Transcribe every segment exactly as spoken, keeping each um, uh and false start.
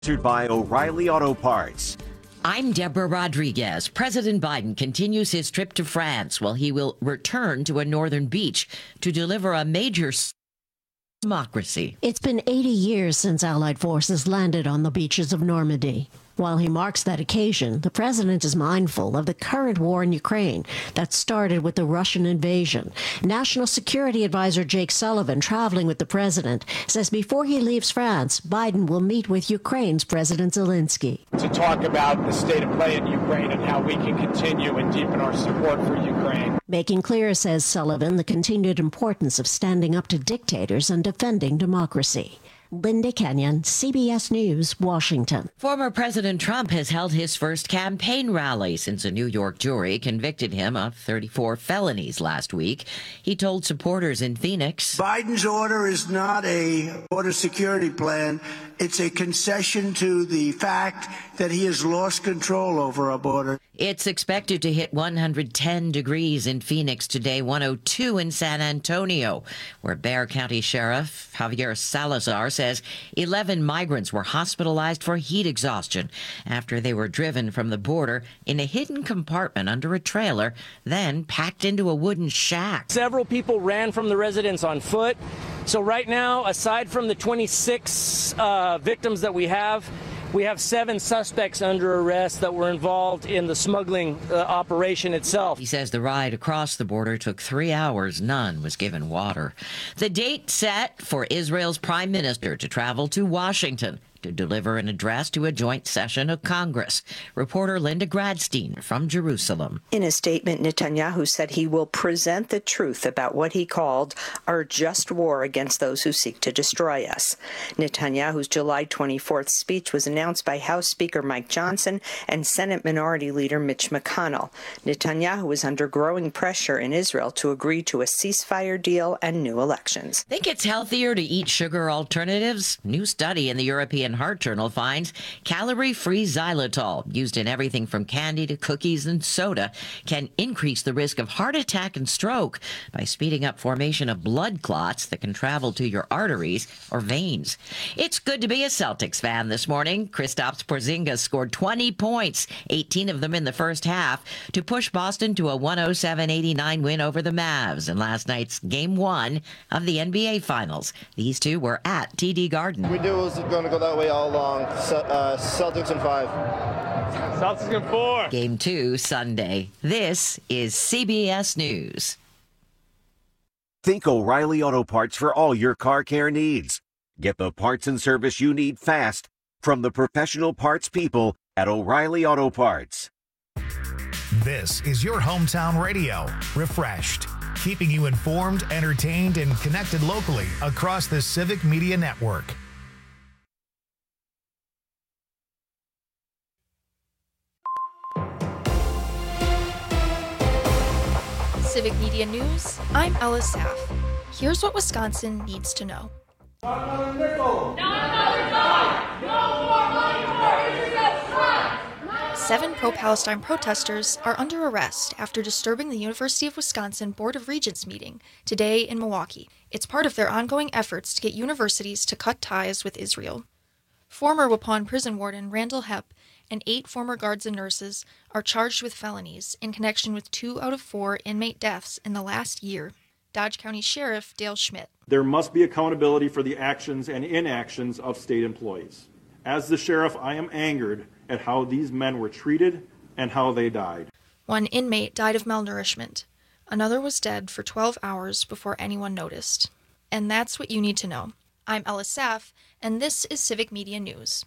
Sponsored by O'Reilly Auto Parts. I'm Deborah Rodriguez. President Biden continues his trip to France while he will return to a northern beach to deliver a major democracy. It's been eighty years since Allied forces landed on the beaches of Normandy. While he marks that occasion, the president is mindful of the current war in Ukraine that started with the Russian invasion. National Security Advisor Jake Sullivan, traveling with the president, says before he leaves France, Biden will meet with Ukraine's President Zelensky. To talk about the state of play in Ukraine and how we can continue and deepen our support for Ukraine. Making clear, says Sullivan, the continued importance of standing up to dictators and defending democracy. Linda Kenyon, C B S News, Washington. Former President Trump has held his first campaign rally since a New York jury convicted him of thirty-four felonies last week. He told supporters in Phoenix, Biden's order is not a border security plan. It's a concession to the fact that he has lost control over our border. It's expected to hit one hundred ten degrees in Phoenix today, one hundred two in San Antonio, where Bexar County Sheriff Javier Salazar says eleven migrants were hospitalized for heat exhaustion after they were driven from the border in a hidden compartment under a trailer, then packed into a wooden shack. Several people ran from the residence on foot. So right now, aside from the twenty-six uh, victims that we have, we have seven suspects under arrest that were involved in the smuggling uh, operation itself. He says the ride across the border took three hours. None was given water. The date set for Israel's prime minister to travel to Washington to deliver an address to a joint session of Congress. Reporter Linda Gradstein from Jerusalem. In a statement, Netanyahu said he will present the truth about what he called our just war against those who seek to destroy us. Netanyahu's July twenty-fourth speech was announced by House Speaker Mike Johnson and Senate Minority Leader Mitch McConnell. Netanyahu was under growing pressure in Israel to agree to a ceasefire deal and new elections. Think it's healthier to eat sugar alternatives? New study in the European Heart Journal finds calorie-free xylitol, used in everything from candy to cookies and soda, can increase the risk of heart attack and stroke by speeding up formation of blood clots that can travel to your arteries or veins. It's good to be a Celtics fan this morning. Kristaps Porzingis scored twenty points, eighteen of them in the first half, to push Boston to a one oh seven eighty-nine win over the Mavs in last night's Game one of the N B A Finals. These two were at T D Garden. We knew it was going to go that way all along. Uh, Celtics in five. Celtics in four. Game two Sunday. This is C B S News. Think O'Reilly Auto Parts for all your car care needs. Get the parts and service you need fast from the professional parts people at O'Reilly Auto Parts. This is your hometown radio, Refreshed, keeping you informed, entertained, and connected locally across the Civic Media Network. Civic Media News, I'm Ella Saff. Here's what Wisconsin needs to know. Not another nickel! Not another dime! No more money for Israel's strike! Seven pro-Palestine protesters are under arrest after disturbing the University of Wisconsin Board of Regents meeting today in Milwaukee. It's part of their ongoing efforts to get universities to cut ties with Israel. Former Waupun prison warden Randall Hepp and eight former guards and nurses are charged with felonies in connection with two out of four inmate deaths in the last year. Dodge County Sheriff Dale Schmidt. There must be accountability for the actions and inactions of state employees. As the sheriff, I am angered at how these men were treated and how they died. One inmate died of malnourishment. Another was dead for twelve hours before anyone noticed. And that's what you need to know. I'm Ella Saff, and this is Civic Media News.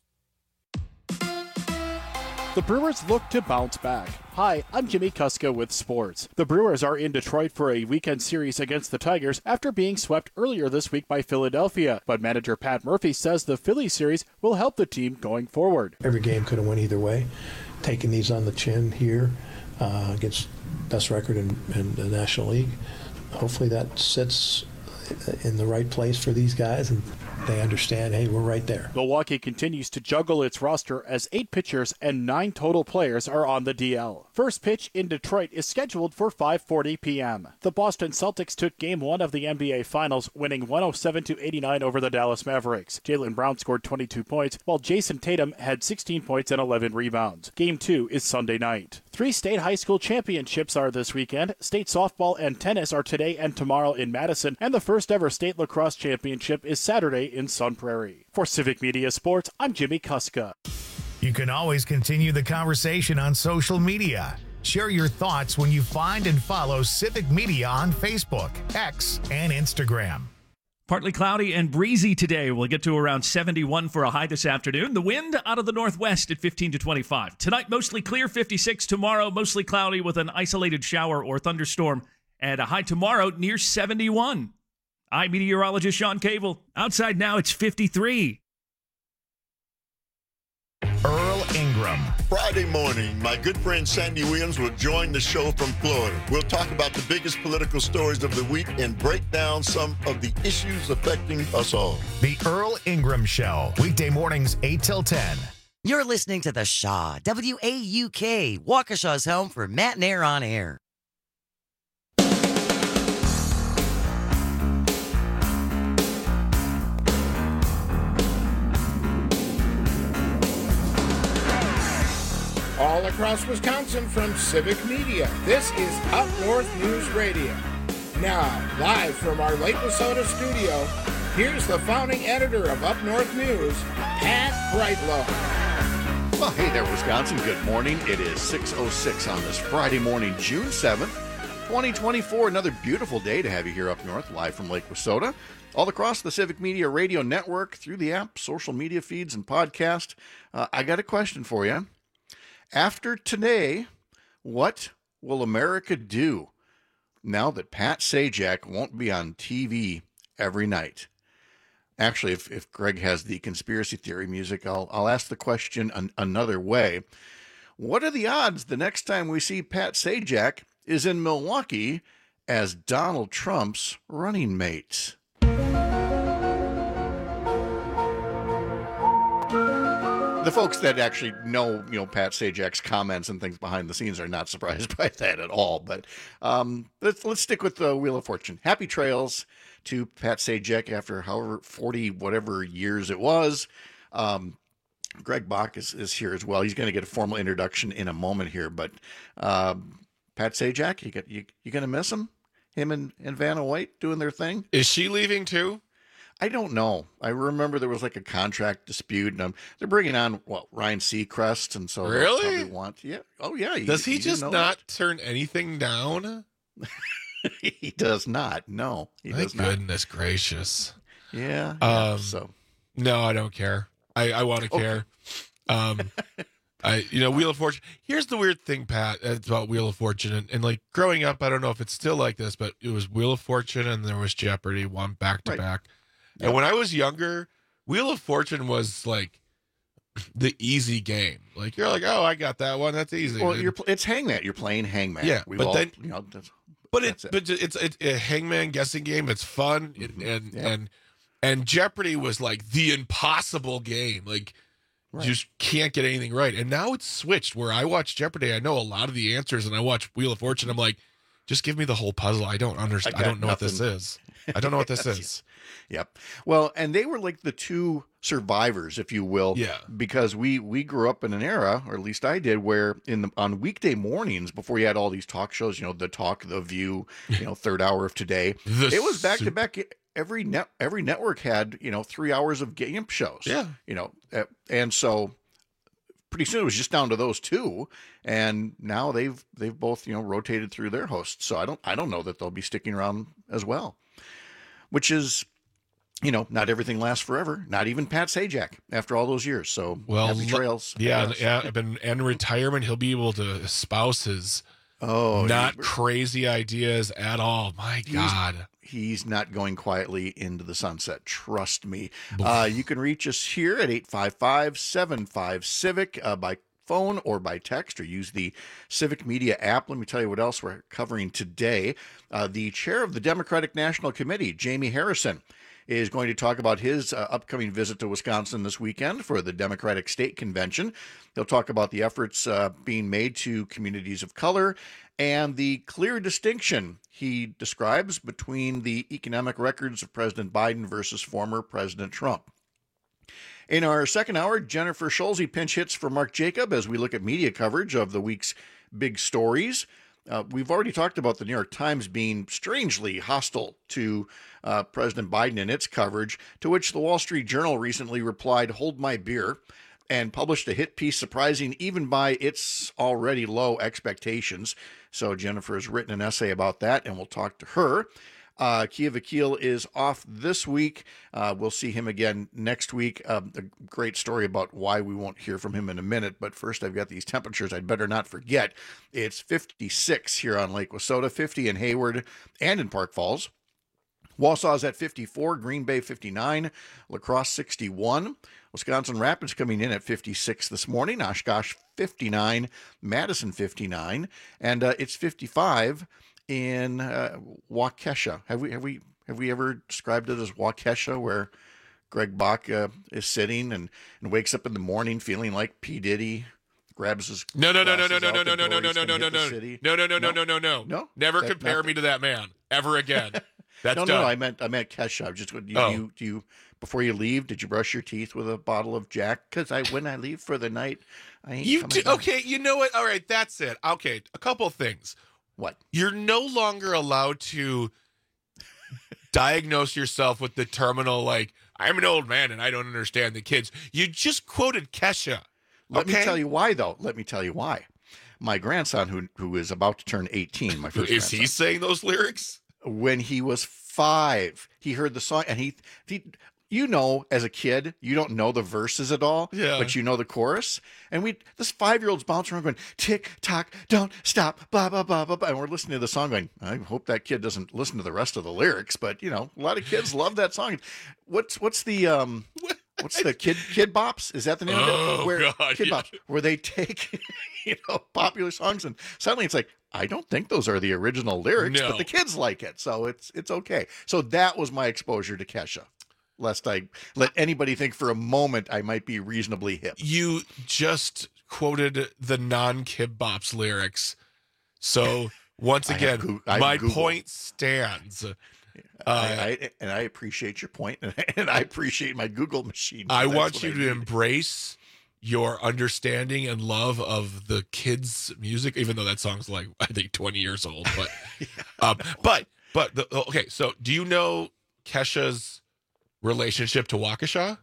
The Brewers look to bounce back. Hi, I'm Jimmy Kuska with sports. The Brewers are in Detroit for a weekend series against the Tigers after being swept earlier this week by Philadelphia. But manager Pat Murphy says the Phillies series will help the team going forward. Every game could have went either way. Taking these on the chin here uh, against best record in, in the National League. Hopefully that sits in the right place for these guys, and they understand, hey, we're right there. Milwaukee continues to juggle its roster as eight pitchers and nine total players are on the D L. First pitch in Detroit is scheduled for five forty p.m. The Boston Celtics took Game one of the N B A Finals, winning one oh seven to eighty-nine over the Dallas Mavericks. Jaylen Brown scored twenty-two points, while Jason Tatum had sixteen points and eleven rebounds. Game two is Sunday night. Three state high school championships are this weekend. State softball and tennis are today and tomorrow in Madison, and the first ever state lacrosse championship is Saturday in Sun Prairie. For Civic Media Sports, I'm Jimmy Kuska. You can always continue the conversation on social media. Share your thoughts when you find and follow Civic Media on Facebook, X, and Instagram. Partly cloudy and breezy today. We'll get to around seventy-one for a high this afternoon. The wind out of the northwest at fifteen to twenty-five. Tonight, mostly clear, fifty-six. Tomorrow, mostly cloudy with an isolated shower or thunderstorm. And a high tomorrow near seventy-one. I'm meteorologist Sean Cable. Outside now, it's fifty-three. Earl Ingram. Friday morning, my good friend Sandy Williams will join the show from Florida. We'll talk about the biggest political stories of the week and break down some of the issues affecting us all. The Earl Ingram Show, weekday mornings eight till ten. You're listening to The Shaw, W A U K, Waukesha's home for Matt and Air on Air. All across Wisconsin from Civic Media, this is Up North News Radio. Now, live from our Lake Wissota studio, here's the founding editor of Up North News, Pat Brightlow. Well, hey there, Wisconsin. Good morning. It is six oh six on this Friday morning, June seventh, twenty twenty-four. Another beautiful day to have you here up north, live from Lake Wissota. All across the Civic Media Radio Network, through the app, social media feeds, and podcast. Uh, I got a question for you. After today, what will America do now that Pat Sajak won't be on T V every night? Actually, if, if Greg has the conspiracy theory music, I'll, I'll ask the question an, another way. What are the odds the next time we see Pat Sajak is in Milwaukee as Donald Trump's running mate? The folks that actually know, you know, Pat Sajak's comments and things behind the scenes are not surprised by that at all. But um, let's let's stick with the Wheel of Fortune. Happy trails to Pat Sajak after however forty whatever years it was. Um, Greg Bach is, is here as well. He's going to get a formal introduction in a moment here. But um, Pat Sajak, you get you you going to miss him? Him and, and Vanna White doing their thing? Is she leaving too? I don't know. I remember there was like a contract dispute, and um, they're bringing on what Ryan Seacrest, and so really probably want yeah. Oh yeah. You, does he you just not that? turn anything down? He does not. No, he My does not. Goodness gracious. Yeah. Um. yeah, so no, I don't care. I I want to okay. care. Um. I you know Wheel of Fortune. Here's the weird thing, Pat. It's about Wheel of Fortune, and, and like growing up, I don't know if it's still like this, but it was Wheel of Fortune, and there was Jeopardy, one back to back. And when I was younger, Wheel of Fortune was like the easy game. Like you're like, oh, I got that one. That's easy. Well, you're it's Hangman. You're playing Hangman. Yeah, We've but all, then, you know, that's, but that's it, it. but it's it's a Hangman guessing game. It's fun, mm-hmm. and yeah. and and Jeopardy was like the impossible game. Like right. you just can't get anything right. And now it's switched where I watch Jeopardy. I know a lot of the answers, and I watch Wheel of Fortune. I'm like, just give me the whole puzzle. I don't understand. I, I don't know nothing. what this is. I don't know what this is. Yep. Well, and they were like the two survivors, if you will. Yeah. Because we we grew up in an era, or at least I did, where in the, on weekday mornings before you had all these talk shows, you know, The Talk, The View, you know, Third Hour of Today, it was back to back. Every net every network had, you know, three hours of game shows. Yeah. You know, and so pretty soon it was just down to those two, and now they've they've both, you know, rotated through their hosts. So I don't I don't know that they'll be sticking around as well, which is. You know, not everything lasts forever. Not even Pat Sajak after all those years. So well, happy trails. Yeah, yeah. But in retirement, he'll be able to espouse his oh, not he, crazy ideas at all. My he's, God, he's not going quietly into the sunset. Trust me. Uh, you can reach us here at eight five five, seven five, Civic uh, by phone or by text, or use the Civic Media app. Let me tell you what else we're covering today. Uh, the chair of the Democratic National Committee, Jamie Harrison. is going to talk about his uh, upcoming visit to Wisconsin this weekend for the Democratic State Convention. He'll talk about the efforts uh, being made to communities of color and the clear distinction he describes between the economic records of President Biden versus former President Trump. In our second hour, Jennifer Schulze pinch hits for Mark Jacob as we look at media coverage of the week's big stories. Uh, we've already talked about the New York Times being strangely hostile to uh, President Biden and its coverage, to which the Wall Street Journal recently replied, "Hold my beer," and published a hit piece surprising even by its already low expectations. So Jennifer has written an essay about that, and we'll talk to her. Uh, Kia Vakil is off this week. Uh, we'll see him again next week. Uh, a great story about why we won't hear from him in a minute. But first, I've got these temperatures I'd better not forget. It's fifty-six here on Lake Wissota, fifty in Hayward and in Park Falls. Wausau's at fifty-four, Green Bay fifty-nine, La Crosse sixty-one. Wisconsin Rapids coming in at fifty-six this morning. Oshkosh fifty-nine, Madison fifty-nine, and uh, it's fifty-five in uh, Waukesha. Have we have we have we ever described it as Waukesha, where Greg Bach uh, is sitting and, and wakes up in the morning feeling like P. Diddy, grabs his no no no no no glasses no out no the no no door, no he's no gonna no hit no the city? no no no no no no no no never That- compare not- me to that man ever again. That's no, done. no, no. I meant, I meant Kesha. I was just, do you, Oh. you, do you, before you leave, did you brush your teeth with a bottle of Jack? Because I, when I leave for the night, I ain't You coming do, back. okay? You know what? All right, that's it. Okay, a couple things. What? You're no longer allowed to diagnose yourself with the terminal, like, I'm an old man and I don't understand the kids. You just quoted Kesha. Let okay? me tell you why, though. Let me tell you why. My grandson, who who is about to turn eighteen, my first Is he grandson, saying those lyrics? when he was five, he heard the song, and he, he, you know, as a kid, you don't know the verses at all, Yeah. but you know the chorus. And we, this five-year-old's bouncing around going, tick tock, don't stop, blah blah blah blah blah. And we're listening to the song, going, I hope that kid doesn't listen to the rest of the lyrics. But you know, a lot of kids love that song. What's what's the um. What's the kid Kid Bops? Is that the name of Oh, it? Where God, Kid yeah. Bops, where they take you know popular songs and suddenly it's like, I don't think those are the original lyrics, No. but the kids like it, so it's it's okay. So that was my exposure to Kesha. Lest I let anybody think for a moment I might be reasonably hip. You just quoted the non-Kid Bops lyrics. So once I have again, Goo- I have my Google. point stands. I, Uh, I, and I appreciate your point, and I appreciate my Google machine. I That's want what you I to need. embrace your understanding and love of the kids' music, even though that song's like I think twenty years old. But, um, but, but the, okay. So, do you know Kesha's relationship to Waukesha?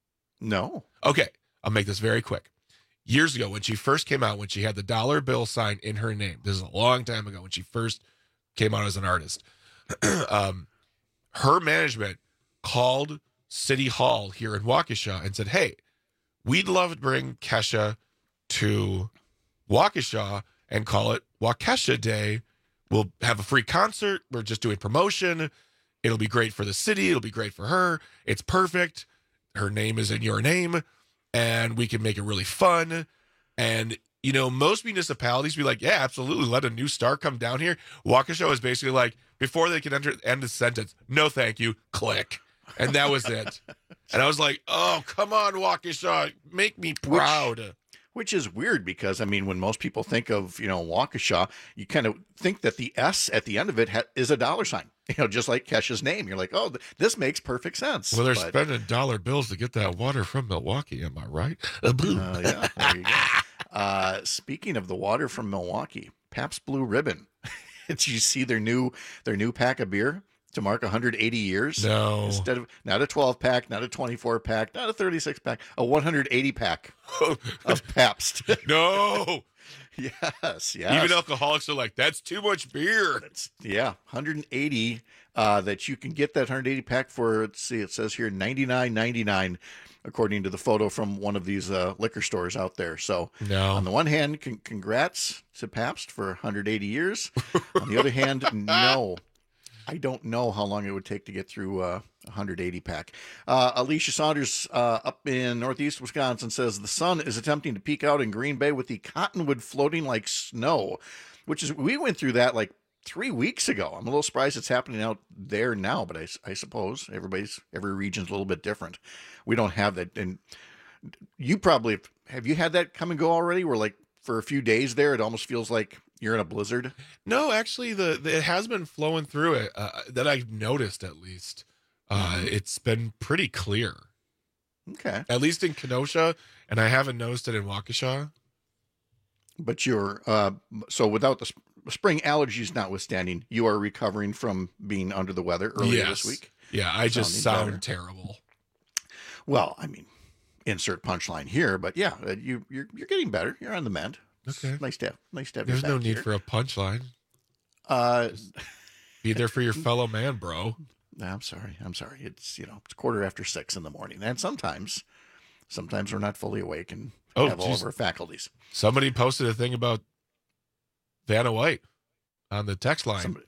No. Okay, I'll make this very quick. Years ago, when she first came out, when she had the dollar bill sign in her name, this is a long time ago when she first came out as an artist. um, her management called City Hall here in Waukesha and said, hey, we'd love to bring Kesha to Waukesha and call it Waukesha Day. We'll have a free concert. We're just doing promotion. It'll be great for the city. It'll be great for her. It's perfect. Her name is in your name, and we can make it really fun. And, you know, most municipalities be like, yeah, absolutely. Let a new star come down here. Waukesha is basically like, before they can enter end the sentence, no, thank you, click. And that was it. And I was like, oh, come on, Waukesha, make me proud. Which, which is weird because, I mean, when most people think of, you know, Waukesha, you kind of think that the S at the end of it ha- is a dollar sign, you know, just like Kesha's name. You're like, oh, th- this makes perfect sense. Well, they're But, spending dollar bills to get that water from Milwaukee. Am I right? Uh, boo. uh, yeah, there you go. Uh, speaking of the water from Milwaukee, Pabst Blue Ribbon. Did you see their new their new pack of beer to mark one hundred eighty years? No. Instead of not a twelve pack, not a twenty-four pack, not a thirty-six pack, a one hundred eighty pack of Pabst. No. Yes, yes. Even alcoholics are like, that's too much beer. That's, yeah, one hundred eighty uh, that you can get that one hundred eighty pack for. Let's see, it says here ninety-nine ninety-nine, according to the photo from one of these uh, liquor stores out there. So, No. on the one hand, con- congrats to Pabst for one hundred eighty years. On the other hand, no. I don't know how long it would take to get through uh, a one hundred eighty pack. Uh, Alicia Saunders uh, up in northeast Wisconsin says the sun is attempting to peek out in Green Bay with the cottonwood floating like snow, which is, we went through that like three weeks ago. I'm a little surprised it's happening out there now, but I, I suppose everybody's every region's a little bit different. We don't have that. And you probably have you had that come and go already? Where like for a few days there, it almost feels like you're in a blizzard. No, actually, the, the it has been flowing through it uh, that I've noticed at least. Uh, mm-hmm. It's been pretty clear. Okay. At least in Kenosha, and I haven't noticed it in Waukesha. But you're, uh, so without the sp- spring allergies notwithstanding, you are recovering from being under the weather earlier yes. this week? Yeah, I just sound better. terrible. Well, I mean, insert punchline here, but yeah, uh, you, you're you're getting better. You're on the mend. It's okay. Nice to have, nice to have There's you no back need here. for a punchline. Uh, Be there for your fellow man, bro. I'm sorry. I'm sorry. It's, you know, it's quarter after six in the morning. And sometimes, sometimes we're not fully awake and oh, have all geez. of our faculties. Somebody posted a thing about Vanna White on the text line. Somebody,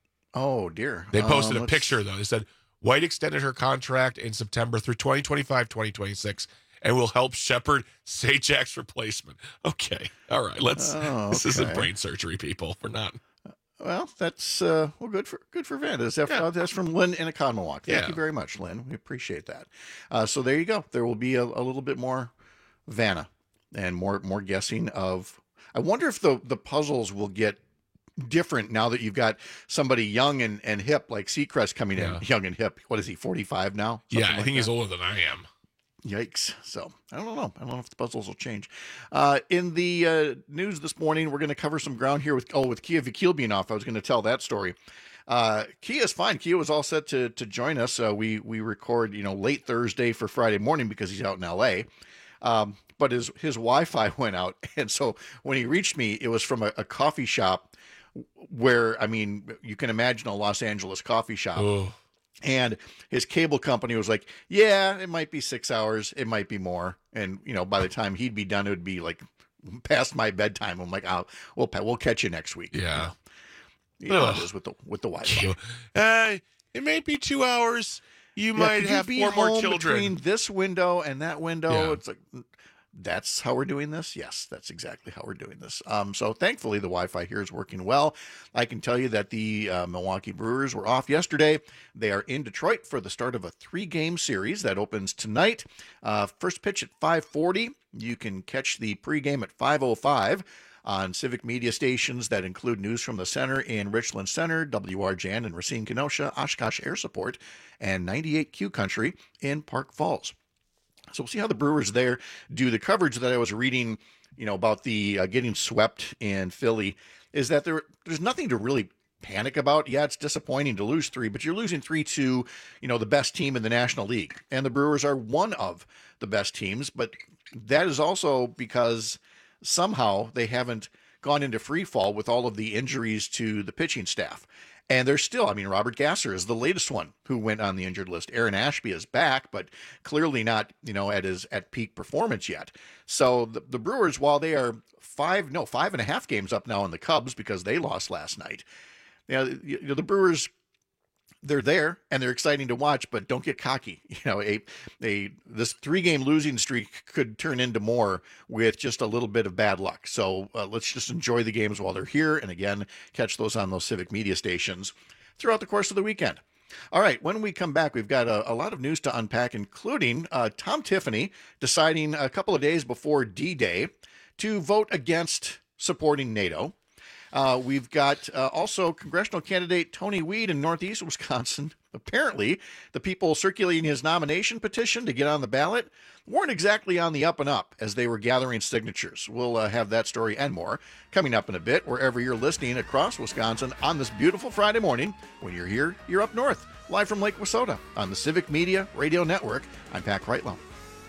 oh, dear. They posted um, a picture, though. They said, White extended her contract in September through twenty twenty-five, twenty twenty-six and will help shepherd Sajak's replacement. Okay. All right. Let's, oh, okay. This isn't brain surgery, people. We're not. Well, that's uh, well, good for good for Vanna. That's, yeah. that's from Lynn in Economilwaukee. Thank yeah. you very much, Lynn. We appreciate that. Uh, so there you go. There will be a, a little bit more Vanna and more more guessing of. I wonder if the the puzzles will get different now that you've got somebody young and, and hip like Seacrest coming yeah. in. Young and hip. What is he? forty-five now? Something yeah, I like think that. He's older older than I am. Yikes. So I don't know. I don't know if the puzzles will change. Uh, in the uh, news this morning, we're going to cover some ground here with, oh, with Kia Vakil being off. I was going to tell that story. Uh, Kia is fine. Kia was all set to, to join us. Uh, we, we record, you know, late Thursday for Friday morning because he's out in L A. Um, but his, his Wi-Fi went out. And so when he reached me, it was from a, a coffee shop where, I mean, you can imagine a Los Angeles coffee shop. Oh. And his cable company was like, yeah, it might be six hours. It might be more. And, you know, by the time he'd be done, it would be like past my bedtime. I'm like, oh, we'll, we'll catch you next week. Yeah. You know, it is with the, with the Wi-Fi. Uh, it may be two hours. You yeah, might could have you be four more home children. Between this window and that window, Yeah. it's like, that's how we're doing this? Yes, that's exactly how we're doing this. Um, so thankfully, the Wi-Fi here is working well. I can tell you that the uh, Milwaukee Brewers were off yesterday. They are in Detroit for the start of a three-game series that opens tonight. Uh, first pitch at five forty. You can catch the pregame at five oh five on civic media stations that include News from the Center in Richland Center, W R J N in Racine, Kenosha, Oshkosh Air Support, and ninety-eight Q Country in Park Falls. So we'll see how the Brewers there do. The coverage that I was reading, you know, about the uh, getting swept in Philly is that there there's nothing to really panic about. Yeah, it's disappointing to lose three, but you're losing three to, you know, the best team in the National League. And the Brewers are one of the best teams, but that is also because somehow they haven't gone into free fall with all of the injuries to the pitching staff. And there's still, I mean, Robert Gasser is the latest one who went on the injured list. Aaron Ashby is back, but clearly not, you know, at his at peak performance yet. So the, the Brewers, while they are five, no, five and a half games up now on the Cubs because they lost last night. You know, you know the Brewers, they're there and they're exciting to watch, but don't get cocky. You know, a a this three game losing streak could turn into more with just a little bit of bad luck. So uh, let's just enjoy the games while they're here, and again, catch those on those civic media stations throughout the course of the weekend. All right, when we come back, we've got a, a lot of news to unpack, including uh, Tom Tiffany deciding a couple of days before D-Day to vote against supporting NATO. Uh, we've got uh, also congressional candidate Tony Weed in Northeast Wisconsin. Apparently, the people circulating his nomination petition to get on the ballot weren't exactly on the up and up as they were gathering signatures. We'll uh, have that story and more coming up in a bit, wherever you're listening across Wisconsin on this beautiful Friday morning. When you're here, you're up north, live from Lake Wissota on the Civic Media Radio Network. I'm Pat Kreitlow.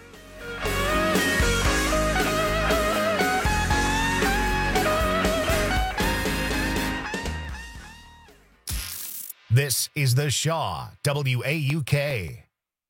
This is the Shaw, W A U K.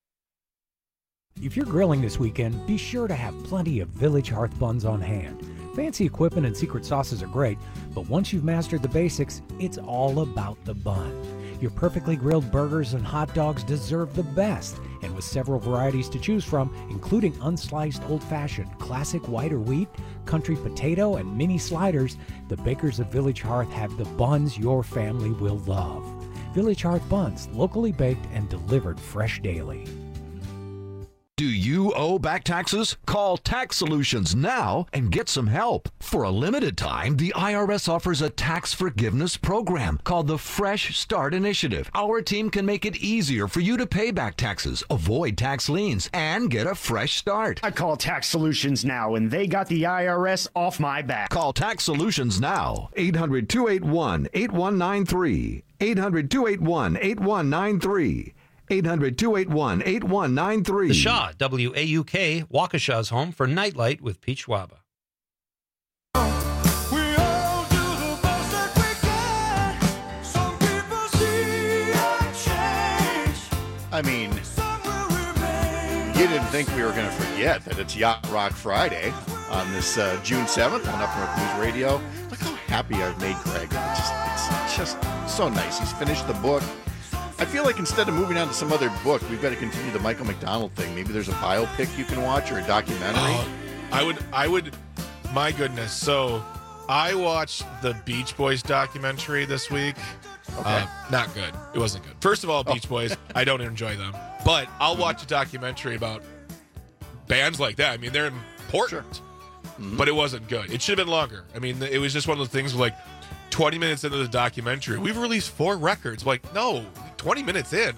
If you're grilling this weekend, be sure to have plenty of Village Hearth buns on hand. Fancy equipment and secret sauces are great, but once you've mastered the basics, it's all about the bun. Your perfectly grilled burgers and hot dogs deserve the best, And with several varieties to choose from, including unsliced old-fashioned, classic white or wheat, country potato, and mini sliders, the bakers of Village Hearth have the buns your family will love. Village Hearth buns, locally baked and delivered fresh daily. Do you owe back taxes? Call Tax Solutions now and get some help. For a limited time, the I R S offers a tax forgiveness program called the Fresh Start Initiative. Our team can make it easier for you to pay back taxes, avoid tax liens, and get a fresh start. I call Tax Solutions now, and they got the I R S off my back. Call Tax Solutions now. eight hundred, two eight one, eight one nine three. eight hundred, two eight one, eight one nine three. eight hundred, two eight one, eight one nine three. The Shaw, W A U K, Waukesha's home for Nightlight with Pete Schwaba. I mean, you didn't think we were going to forget that it's Yacht Rock Friday on this uh, June seventh on Up North News Radio. Look how happy I've made Greg. It's just, it's just so nice. He's finished the book. I feel like instead of moving on to some other book, we've got to continue the Michael McDonald thing. Maybe there's a biopic you can watch or a documentary. Oh, I would, I would, my goodness. So I watched the Beach Boys documentary this week. Okay. Uh, not good. It wasn't good. First of all, Beach oh. Boys, I don't enjoy them. But I'll watch a documentary about bands like that. I mean, they're important. Sure. Mm-hmm. But it wasn't good. It should have been longer. I mean, it was just one of those things where, like, twenty minutes into the documentary, we've released four records. Like, no, twenty minutes in.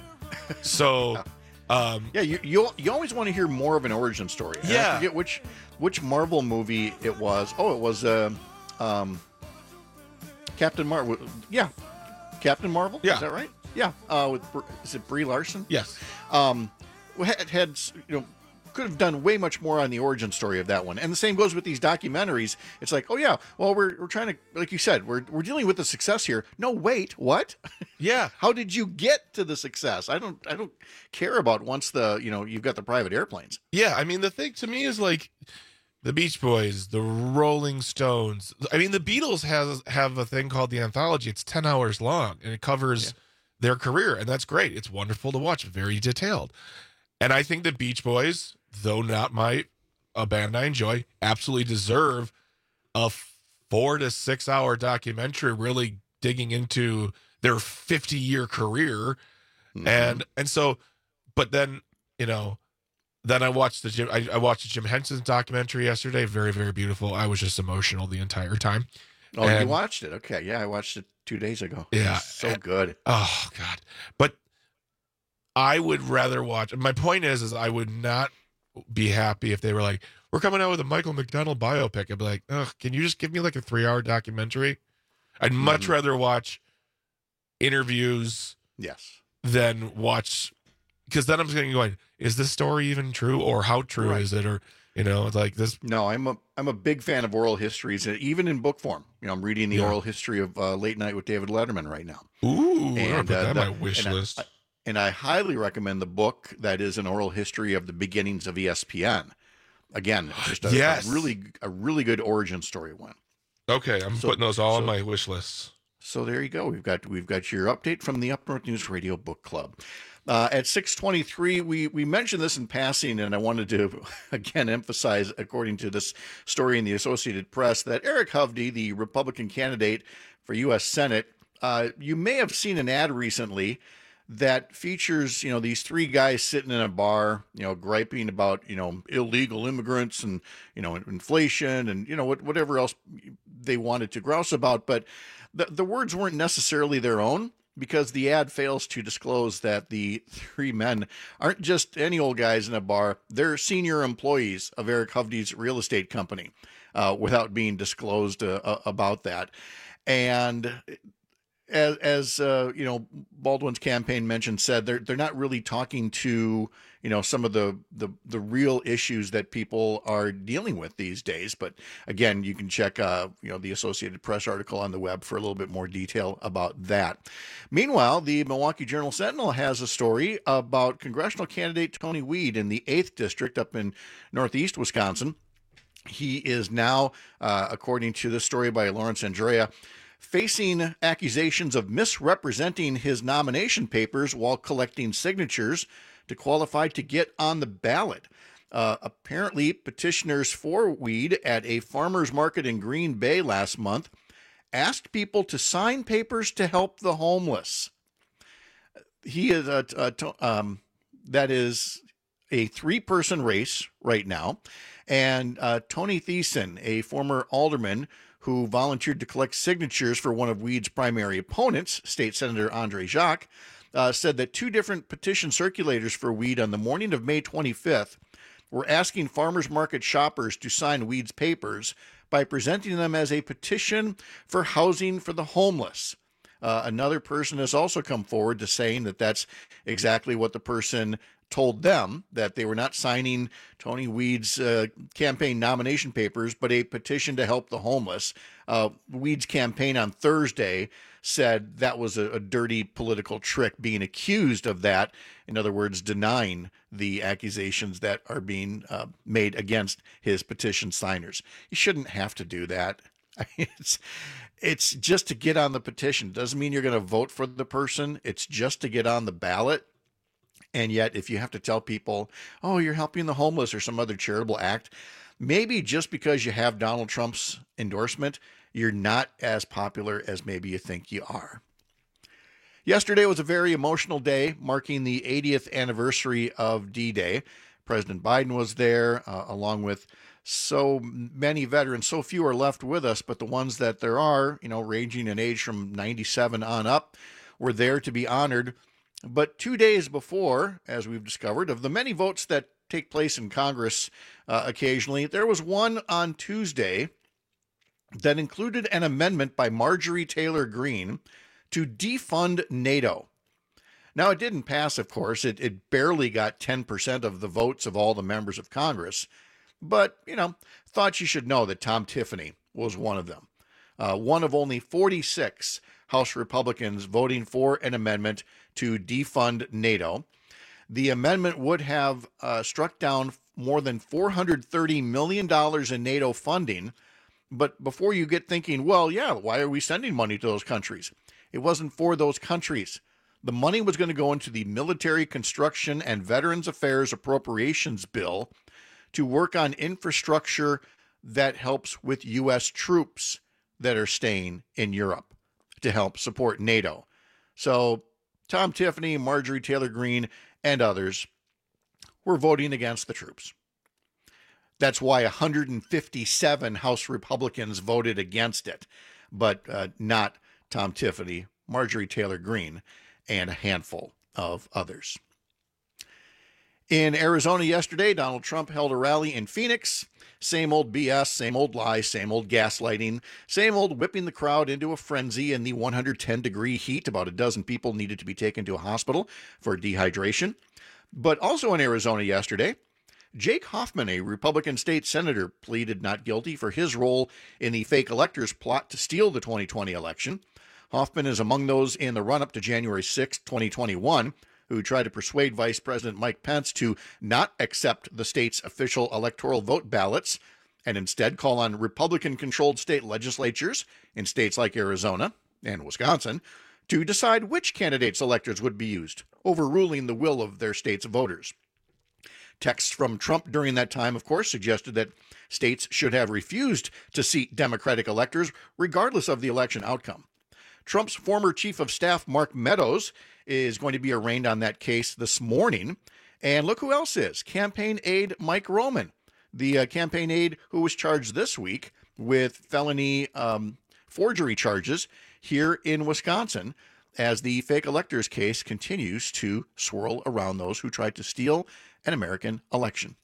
So, um, yeah, you, you you always want to hear more of an origin story. And yeah. I forget which which Marvel movie it was. Oh, it was uh, um, Captain Marvel. Yeah, Captain Marvel. Yeah, is that right? Yeah. Uh, with is it Brie Larson? Yes. Um, had, had you know. Could have done way much more on the origin story of that one. And the same goes with these documentaries. It's like, oh yeah, well, we're we're trying to, like you said, we're we're dealing with the success here. No, wait, what? Yeah. How did you get to the success? I don't I don't care about once the, you know, you've got the private airplanes. Yeah, I mean, the thing to me is like the Beach Boys, the Rolling Stones. I mean, the Beatles has have a thing called the Anthology. It's ten hours long and it covers yeah. their career, and that's great. It's wonderful to watch, very detailed. And I think the Beach Boys, though not my a band I enjoy, absolutely deserve a four to six hour documentary really digging into their fifty year career. Mm-hmm. And and so, but then, you know, then I watched the Jim I, I watched the Jim Henson's documentary yesterday. Very, very beautiful. I was just emotional the entire time. Oh, and, you watched it? Okay. Yeah, I watched it two days ago. Yeah. So and, good. Oh God. But I would rather watch. My point is, is I would not be happy if they were like, we're coming out with a Michael McDonald biopic. I'd be like, ugh, can you just give me like a three hour documentary? I'd much mm-hmm. rather watch interviews. Yes. Than watch, because then I'm going going, is this story even true, or how true right. is it, or you know, like this? No, I'm a I'm a big fan of oral histories, even in book form. You know, I'm reading the yeah. oral history of uh, Late Night with David Letterman right now. Ooh, and put uh, that on my wish and list. I, I, And I highly recommend the book that is an oral history of the beginnings of E S P N. Again, just a, yes. a really a really good origin story one. Okay, I'm so, putting those all so, on my wish lists. So there you go. We've got we've got your update from the Up North News Radio Book Club. Uh, at six twenty-three, we we mentioned this in passing, and I wanted to again emphasize, according to this story in the Associated Press, that Eric Hovde, the Republican candidate for U S Senate, uh, you may have seen an ad recently that features, you know, these three guys sitting in a bar, you know, griping about, you know, illegal immigrants and, you know, inflation and, you know, what, whatever else they wanted to grouse about. But the, the words weren't necessarily their own, because the ad fails to disclose that the three men aren't just any old guys in a bar. They're senior employees of Eric Hovde's real estate company, uh, without being disclosed uh, about that. And As, as uh, you know, Baldwin's campaign mentioned, said they're they're not really talking to, you know, some of the, the the real issues that people are dealing with these days. But again, you can check uh, you know, the Associated Press article on the web for a little bit more detail about that. Meanwhile, the Milwaukee Journal Sentinel has a story about congressional candidate Tony Weed in the eighth District up in northeast Wisconsin. He is now, uh, according to this story by Lawrence Andrea, facing accusations of misrepresenting his nomination papers while collecting signatures to qualify to get on the ballot. Uh, apparently, petitioners for weed at a farmer's market in Green Bay last month asked people to sign papers to help the homeless. He is a, a um, that is a three-person race right now, and uh, Tony Thiessen, a former alderman who volunteered to collect signatures for one of weed's primary opponents, State Senator Andre Jacques, uh, said that two different petition circulators for weed on the morning of May twenty-fifth were asking farmers market shoppers to sign weed's papers by presenting them as a petition for housing for the homeless. Uh, another person has also come forward to saying that that's exactly what the person told them, that they were not signing Tony Weed's uh, campaign nomination papers, but a petition to help the homeless. Uh, Weed's campaign on Thursday said that was a, a dirty political trick, being accused of that. In other words, denying the accusations that are being uh, made against his petition signers. You shouldn't have to do that. It's, it's just to get on the petition. Doesn't mean you're going to vote for the person. It's just to get on the ballot. And yet, if you have to tell people, oh, you're helping the homeless or some other charitable act, maybe just because you have Donald Trump's endorsement, you're not as popular as maybe you think you are. Yesterday was a very emotional day, marking the eightieth anniversary of D-Day. President Biden was there, uh, along with so many veterans. So few are left with us, but the ones that there are, you know, ranging in age from ninety-seven on up, were there to be honored. But two days before, as we've discovered, of the many votes that take place in Congress uh, occasionally, there was one on Tuesday that included an amendment by Marjorie Taylor Greene to defund NATO. Now, it didn't pass, of course. It, it barely got ten percent of the votes of all the members of Congress. But, you know, thought you should know that Tom Tiffany was one of them. Uh, one of only forty-six House Republicans voting for an amendment to defund NATO. The amendment would have uh, struck down more than four hundred thirty million dollars in NATO funding. But before you get thinking, well, yeah, why are we sending money to those countries? It wasn't for those countries. The money was going to go into the Military Construction and Veterans Affairs Appropriations Bill to work on infrastructure that helps with U S troops that are staying in Europe to help support NATO. So Tom Tiffany, Marjorie Taylor Greene, and others were voting against the troops. That's why one hundred fifty-seven House Republicans voted against it, but uh, not Tom Tiffany, Marjorie Taylor Greene, and a handful of others. In Arizona yesterday, Donald Trump held a rally in Phoenix. Same old B S, same old lies, same old gaslighting, same old whipping the crowd into a frenzy in the one hundred ten degree heat. About a dozen people needed to be taken to a hospital for dehydration. But also in Arizona yesterday, Jake Hoffman, a Republican state senator, pleaded not guilty for his role in the fake electors plot to steal the twenty twenty election. Hoffman is among those in the run-up to January sixth, twenty twenty-one, who tried to persuade Vice President Mike Pence to not accept the state's official electoral vote ballots and instead call on Republican-controlled state legislatures in states like Arizona and Wisconsin to decide which candidates' electors would be used, overruling the will of their state's voters. Texts from Trump during that time, of course, suggested that states should have refused to seat Democratic electors regardless of the election outcome. Trump's former chief of staff, Mark Meadows, is going to be arraigned on that case this morning. And look who else is. Campaign aide Mike Roman, the uh, campaign aide who was charged this week with felony um, forgery charges here in Wisconsin, as the fake electors case continues to swirl around those who tried to steal an American election.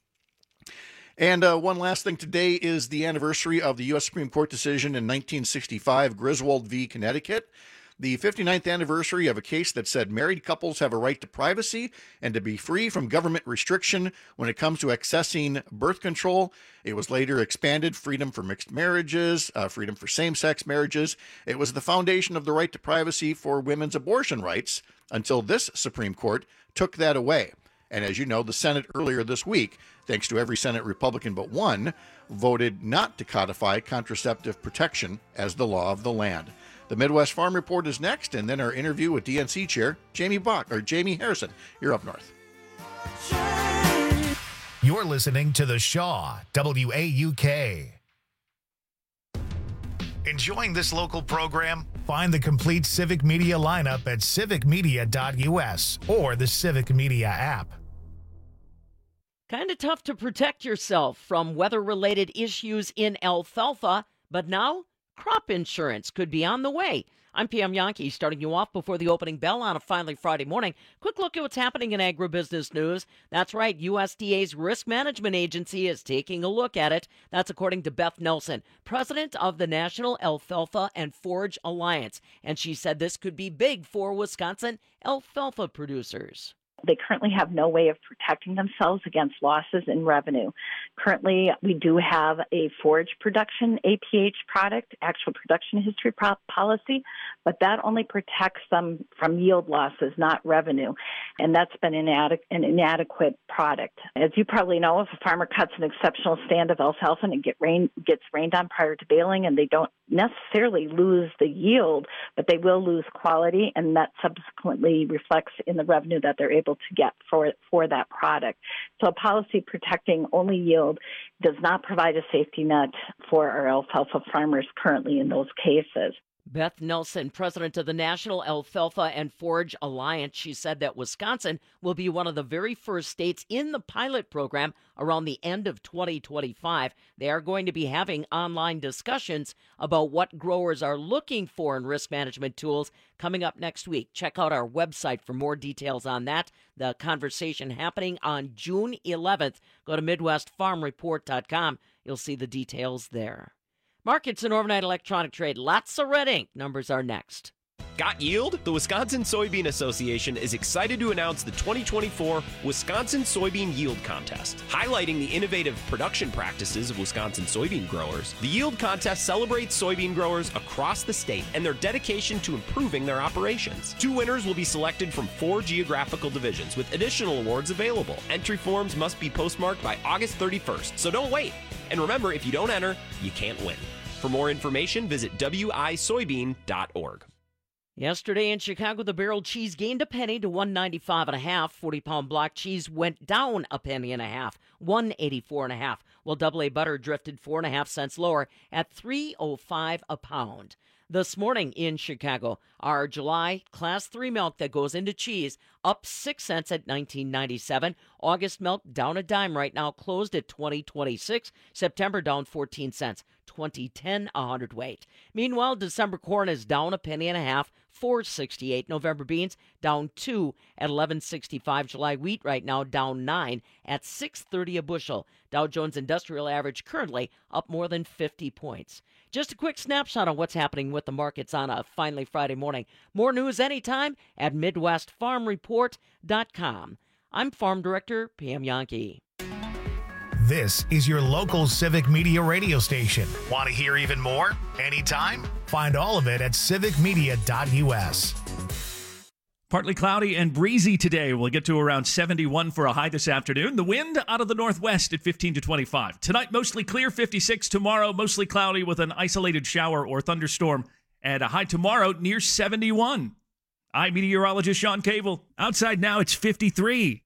And uh, one last thing, today is the anniversary of the U S Supreme Court decision in nineteen sixty-five, Griswold v. Connecticut, the fifty-ninth anniversary of a case that said married couples have a right to privacy and to be free from government restriction when it comes to accessing birth control. It was later expanded, freedom for mixed marriages, uh, freedom for same-sex marriages. It was the foundation of the right to privacy for women's abortion rights until this Supreme Court took that away. And as you know, the Senate earlier this week, thanks to every Senate Republican but one, voted not to codify contraceptive protection as the law of the land. The Midwest Farm Report is next, and then our interview with D N C Chair Jamie Bach or Jamie Harrison. You're up north. You're listening to The Shaw, W A U K. Enjoying this local program? Find the complete Civic Media lineup at civic media dot u s or the Civic Media app. Kind of tough to protect yourself from weather-related issues in alfalfa, but now crop insurance could be on the way. I'm P M Yankee, starting you off before the opening bell on a finally Friday morning. Quick look at what's happening in agribusiness news. That's right, U S D A's Risk Management Agency is taking a look at it. That's according to Beth Nelson, president of the National Alfalfa and Forage Alliance. And she said this could be big for Wisconsin alfalfa producers. They currently have no way of protecting themselves against losses in revenue. Currently, we do have a forage production A P H product, actual production history pro- policy, but that only protects them from yield losses, not revenue. And that's been inadequ- an inadequate product. As you probably know, if a farmer cuts an exceptional stand of alfalfa and it get rain, gets rained on prior to baling, and they don't necessarily lose the yield, but they will lose quality, and that subsequently reflects in the revenue that they're able to get for for that product. So a policy protecting only yield does not provide a safety net for our alfalfa farmers currently in those cases. Beth Nelson, president of the National Alfalfa and Forage Alliance, she said that Wisconsin will be one of the very first states in the pilot program around the end of twenty twenty-five. They are going to be having online discussions about what growers are looking for in risk management tools coming up next week. Check out our website for more details on that. The conversation happening on June eleventh. Go to midwest farm report dot com. You'll see the details there. Markets and overnight electronic trade. Lots of red ink. Numbers are next. Got yield? The Wisconsin Soybean Association is excited to announce the twenty twenty-four Wisconsin Soybean Yield Contest. Highlighting the innovative production practices of Wisconsin soybean growers, the Yield Contest celebrates soybean growers across the state and their dedication to improving their operations. Two winners will be selected from four geographical divisions with additional awards available. Entry forms must be postmarked by August thirty-first, so don't wait. And remember, if you don't enter, you can't win. For more information, visit w i soybean dot org. Yesterday in Chicago, the barrel cheese gained a penny to one ninety-five and a half. forty-pound block cheese went down a penny and a half, one eighty-four and a half, while double A butter drifted four and a half cents lower at three oh five a pound. This morning in Chicago, our July Class three milk that goes into cheese up six cents at nineteen ninety-seven. August milk down a dime right now, closed at twenty twenty-six. September down fourteen cents, twenty ten a hundredweight. Meanwhile, December corn is down a penny and a half, four sixty-eight. November beans down two at eleven sixty-five. July wheat right now down nine at six thirty a bushel. Dow Jones Industrial Average currently up more than fifty points. Just a quick snapshot on what's happening with the markets on a finally Friday morning. More news anytime at midwest farm report dot com. I'm Farm Director Pam Yankee. This is your local Civic Media radio station. Want to hear even more? Anytime? Find all of it at civic media dot u s. Partly cloudy and breezy today. We'll get to around seventy-one for a high this afternoon. The wind out of the northwest at fifteen to twenty-five. Tonight, mostly clear, fifty-six. Tomorrow, mostly cloudy with an isolated shower or thunderstorm. And a high tomorrow near seventy-one. I'm meteorologist Sean Cable. Outside now, it's fifty-three.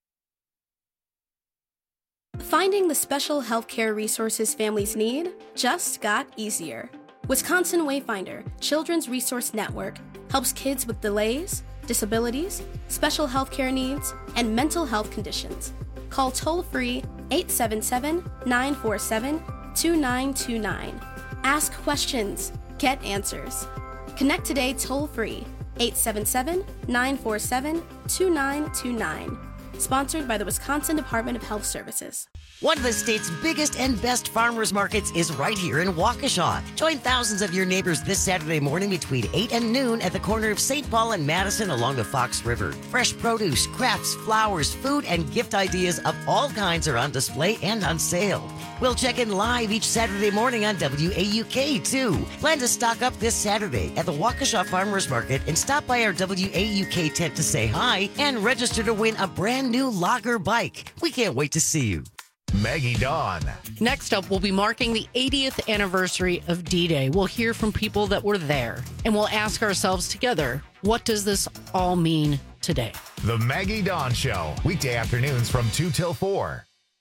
Finding the special healthcare resources families need just got easier. Wisconsin Wayfinder Children's Resource Network helps kids with delays, disabilities, special healthcare needs, and mental health conditions. Call toll-free eight seven seven, nine four seven, two nine two nine. Ask questions. Get answers. Connect today toll-free eight seven seven, nine four seven, two nine two nine. Sponsored by the Wisconsin Department of Health Services. One of the state's biggest and best farmers markets is right here in Waukesha. Join thousands of your neighbors this Saturday morning between eight and noon at the corner of Saint Paul and Madison along the Fox River. Fresh produce, crafts, flowers, food, and gift ideas of all kinds are on display and on sale. We'll check in live each Saturday morning on W A U K, too. Plan to stock up this Saturday at the Waukesha Farmers Market and stop by our W A U K tent to say hi and register to win a brand new Logger bike. We can't wait to see you. Maggie Dawn. Next up, we'll be marking the eightieth anniversary of D-Day. We'll hear from people that were there, and we'll ask ourselves together, what does this all mean today. The Maggie Dawn Show, weekday afternoons from two till four.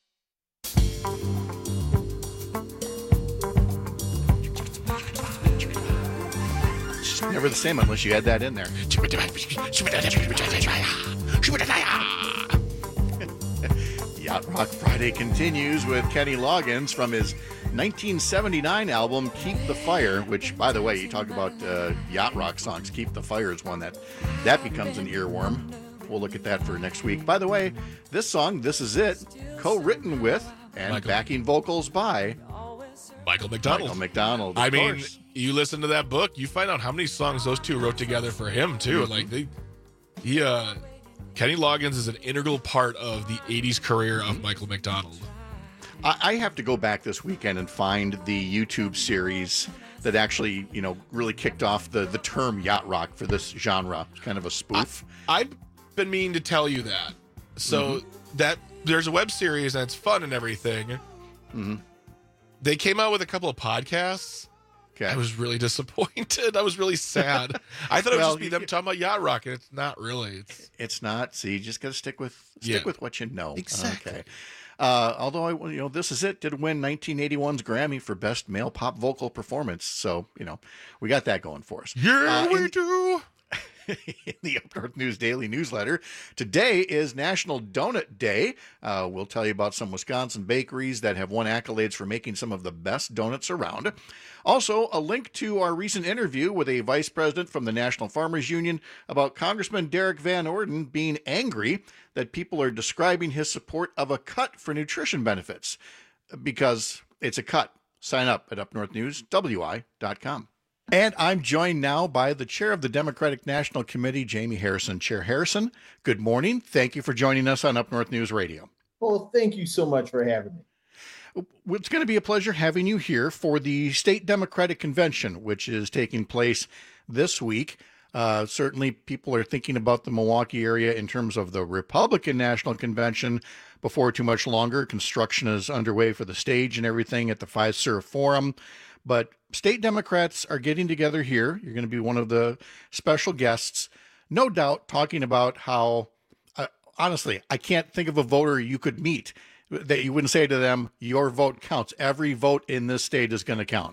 Never the same unless you add that in there. Yacht Rock Friday continues with Kenny Loggins from his nineteen seventy-nine album Keep the Fire, which, by the way, you talk about uh, yacht rock songs. Keep the Fire is one that that becomes an earworm. We'll look at that for next week. By the way, this song, This Is It, co-written with and Michael. backing vocals by Michael McDonald. Michael McDonald. I mean, course. you listen to that book, you find out how many songs those two wrote together for him too. Mm-hmm. Like they, he, uh, Kenny Loggins is an integral part of the eighties career of Michael McDonald. I, I have to go back this weekend and find the YouTube series that actually, you know, really kicked off the the term yacht rock for this genre. It's kind of a spoof. I, I've been meaning to tell you that. So mm-hmm. that there's a web series and it's fun and everything. Mm-hmm. They came out with a couple of podcasts. Okay. I was really disappointed. I was really sad. I thought it would well, just be them talking about yacht rock, and it's not really. It's, it's not. See, you just got to stick with stick yeah. with what you know. Exactly. Okay. Uh, although I, you know, This Is It did win nineteen eighty-one's Grammy for Best Male Pop Vocal Performance, so you know we got that going for us. Yeah, uh, we in, do. In the Up North News Daily newsletter, today is National Donut Day. Uh, we'll tell you about some Wisconsin bakeries that have won accolades for making some of the best donuts around. Also, a link to our recent interview with a vice president from the National Farmers Union about Congressman Derek Van Orden being angry that people are describing his support of a cut for nutrition benefits because it's a cut. Sign up at up north news w i dot com. And I'm joined now by the chair of the Democratic National Committee, Jamie Harrison. Chair Harrison, good morning. Thank you for joining us on Up North News Radio. Well, thank you so much for having me. It's going to be a pleasure having you here for the State Democratic Convention, which is taking place this week. Uh, certainly people are thinking about the Milwaukee area in terms of the Republican National Convention before too much longer. Construction is underway for the stage and everything at the Fiserv Forum. But state Democrats are getting together here. You're going to be one of the special guests, no doubt talking about how, uh, honestly, I can't think of a voter you could meet that you wouldn't say to them, your vote counts. Every vote in this state is going to count.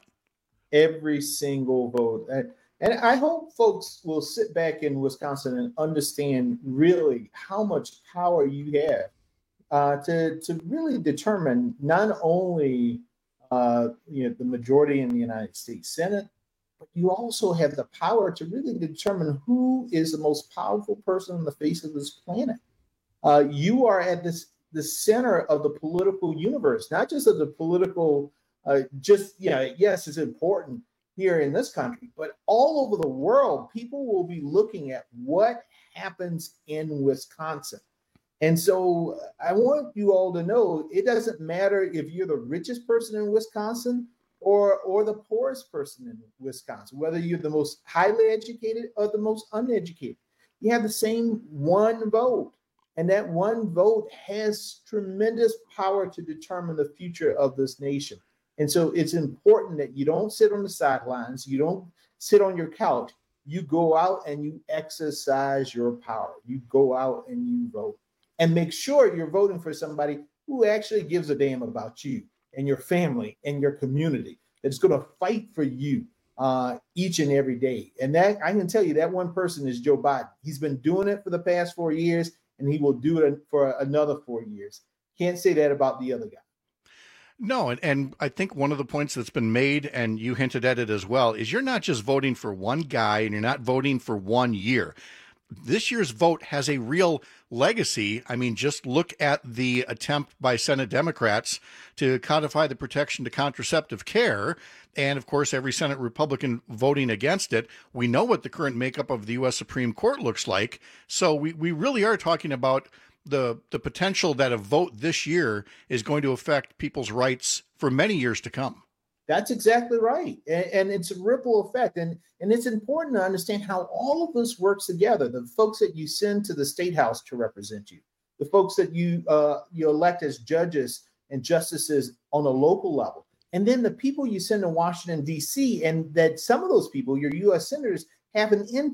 Every single vote. And, and I hope folks will sit back in Wisconsin and understand really how much power you have uh, to, to really determine not only Uh, you know, the majority in the United States Senate, but you also have the power to really determine who is the most powerful person on the face of this planet. Uh, you are at this the center of the political universe, not just of the political, uh, just, you know, yes, it's important here in this country, but all over the world, people will be looking at what happens in Wisconsin. And so I want you all to know it doesn't matter if you're the richest person in Wisconsin or or the poorest person in Wisconsin, whether you're the most highly educated or the most uneducated. You have the same one vote. And that one vote has tremendous power to determine the future of this nation. And so it's important that you don't sit on the sidelines. You don't sit on your couch. You go out and you exercise your power. You go out and you vote. And make sure you're voting for somebody who actually gives a damn about you and your family and your community, that's going to fight for you uh, each and every day. And that I can tell you that one person is Joe Biden. He's been doing it for the past four years, and he will do it for another four years. Can't say that about the other guy. No, and, and I think one of the points that's been made, and you hinted at it as well, is you're not just voting for one guy and you're not voting for one year. This year's vote has a real legacy. I mean, just look at the attempt by Senate Democrats to codify the protection to contraceptive care. And of course, every Senate Republican voting against it. We know what the current makeup of the U S Supreme Court looks like. So we, we really are talking about the, the potential that a vote this year is going to affect people's rights for many years to come. That's exactly right. And, and it's a ripple effect. And, and it's important to understand how all of this works together. The folks that you send to the State House to represent you, the folks that you uh, you elect as judges and justices on a local level, and then the people you send to Washington, D C, and that some of those people, your U S senators, have an impact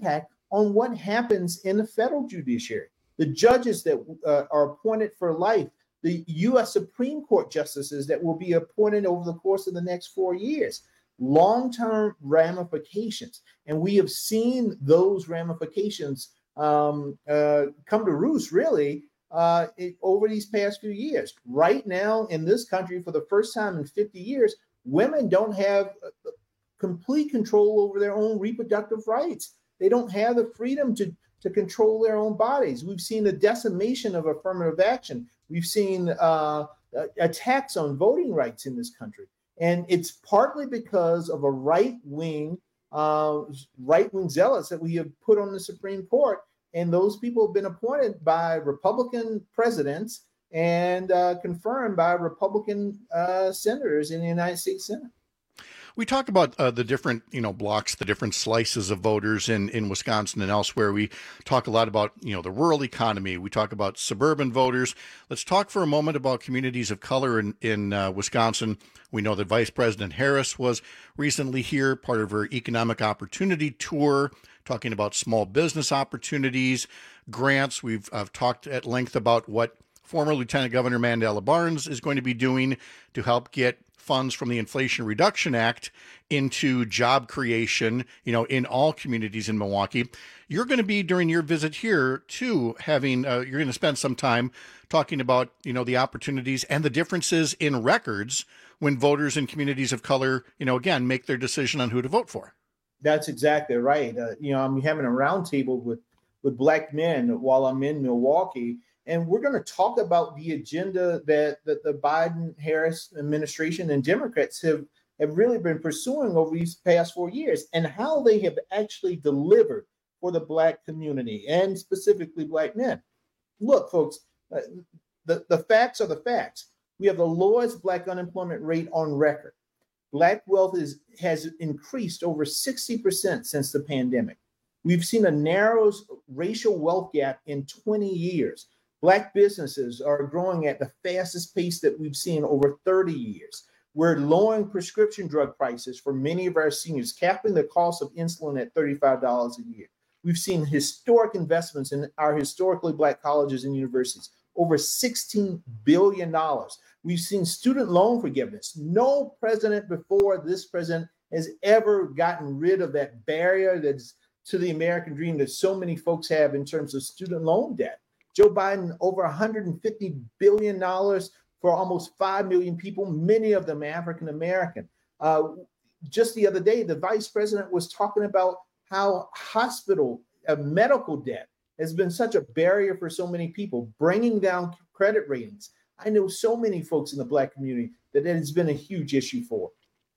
on what happens in the federal judiciary. The judges that uh, are appointed for life, the U S Supreme Court justices that will be appointed over the course of the next four years, long-term ramifications. And we have seen those ramifications um, uh, come to roost, really, uh, it, over these past few years. Right now in this country, for the first time in fifty years, women don't have complete control over their own reproductive rights. They don't have the freedom to, to control their own bodies. We've seen the decimation of affirmative action. We've seen uh, attacks on voting rights in this country. And it's partly because of a right-wing, uh, right-wing zealots that we have put on the Supreme Court. And those people have been appointed by Republican presidents and uh, confirmed by Republican uh, senators in the United States Senate. We talk about uh, the different, you know, blocks, the different slices of voters in, in Wisconsin and elsewhere. We talk a lot about, you know, the rural economy. We talk about suburban voters. Let's talk for a moment about communities of color in, in uh, Wisconsin. We know that Vice President Harris was recently here, part of her economic opportunity tour, talking about small business opportunities, grants. We've uh, talked at length about what former Lieutenant Governor Mandela Barnes is going to be doing to help get funds from the Inflation Reduction Act into job creation, you know, in all communities in Milwaukee. You're going to be, during your visit here, too, having, uh, you're going to spend some time talking about, you know, the opportunities and the differences in records when voters in communities of color, you know, again, make their decision on who to vote for. That's exactly right. Uh, you know, I'm having a roundtable with, with Black men while I'm in Milwaukee. And we're going to talk about the agenda that, that the Biden-Harris administration and Democrats have, have really been pursuing over these past four years and how they have actually delivered for the Black community and specifically Black men. Look, folks, uh, the, the facts are the facts. We have the lowest Black unemployment rate on record. Black wealth is, has increased over sixty percent since the pandemic. We've seen a narrow racial wealth gap in twenty years. Black businesses are growing at the fastest pace that we've seen over thirty years. We're lowering prescription drug prices for many of our seniors, capping the cost of insulin at thirty-five dollars a year. We've seen historic investments in our historically Black colleges and universities, over sixteen billion dollars. We've seen student loan forgiveness. No president before this president has ever gotten rid of that barrier that's to the American dream that so many folks have in terms of student loan debt. Joe Biden, over one hundred fifty billion dollars for almost five million people, many of them African-American. Uh, just the other day, the vice president was talking about how hospital uh, medical debt has been such a barrier for so many people, bringing down credit ratings. I know so many folks in the Black community that it has been a huge issue for.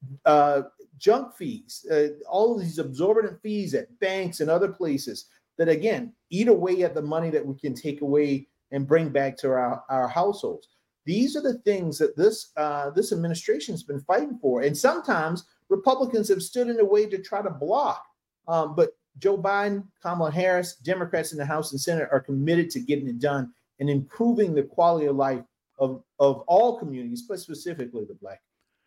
Uh, junk fees, uh, all of these exorbitant fees at banks and other places that, again, eat away at the money that we can take away and bring back to our, our households. These are the things that this uh, this administration has been fighting for. And sometimes Republicans have stood in the way to try to block. Um, but Joe Biden, Kamala Harris, Democrats in the House and Senate are committed to getting it done and improving the quality of life of, of all communities, but specifically the Black.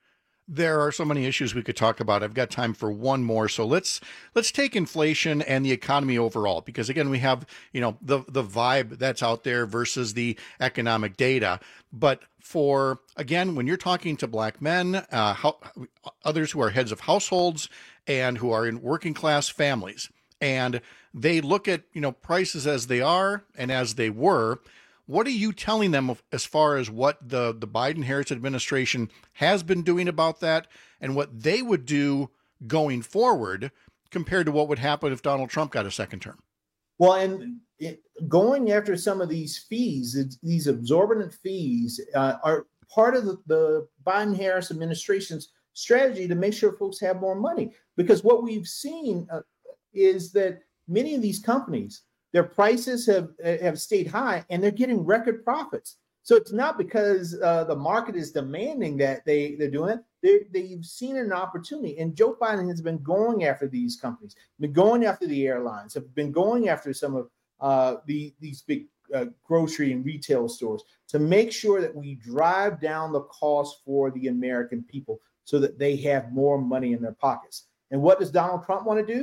There are so many issues we could talk about. I've got time for one more. So let's let's take inflation and the economy overall, because again, we have, you know, the the vibe that's out there versus the economic data. But for, again, when you're talking to Black men, uh, how, others who are heads of households and who are in working class families, and they look at, you know, prices as they are and as they were, what are you telling them as far as what the, the Biden-Harris administration has been doing about that and what they would do going forward compared to what would happen if Donald Trump got a second term? Well, and it, going after some of these fees, these exorbitant fees, uh, are part of the, the Biden-Harris administration's strategy to make sure folks have more money. Because what we've seen uh, is that many of these companies, their prices have have stayed high and they're getting record profits. So it's not because uh, the market is demanding that they, they're doing it. They, they've seen an opportunity. And Joe Biden has been going after these companies, been going after the airlines, have been going after some of uh, the these big uh, grocery and retail stores to make sure that we drive down the cost for the American people so that they have more money in their pockets. And what does Donald Trump want to do?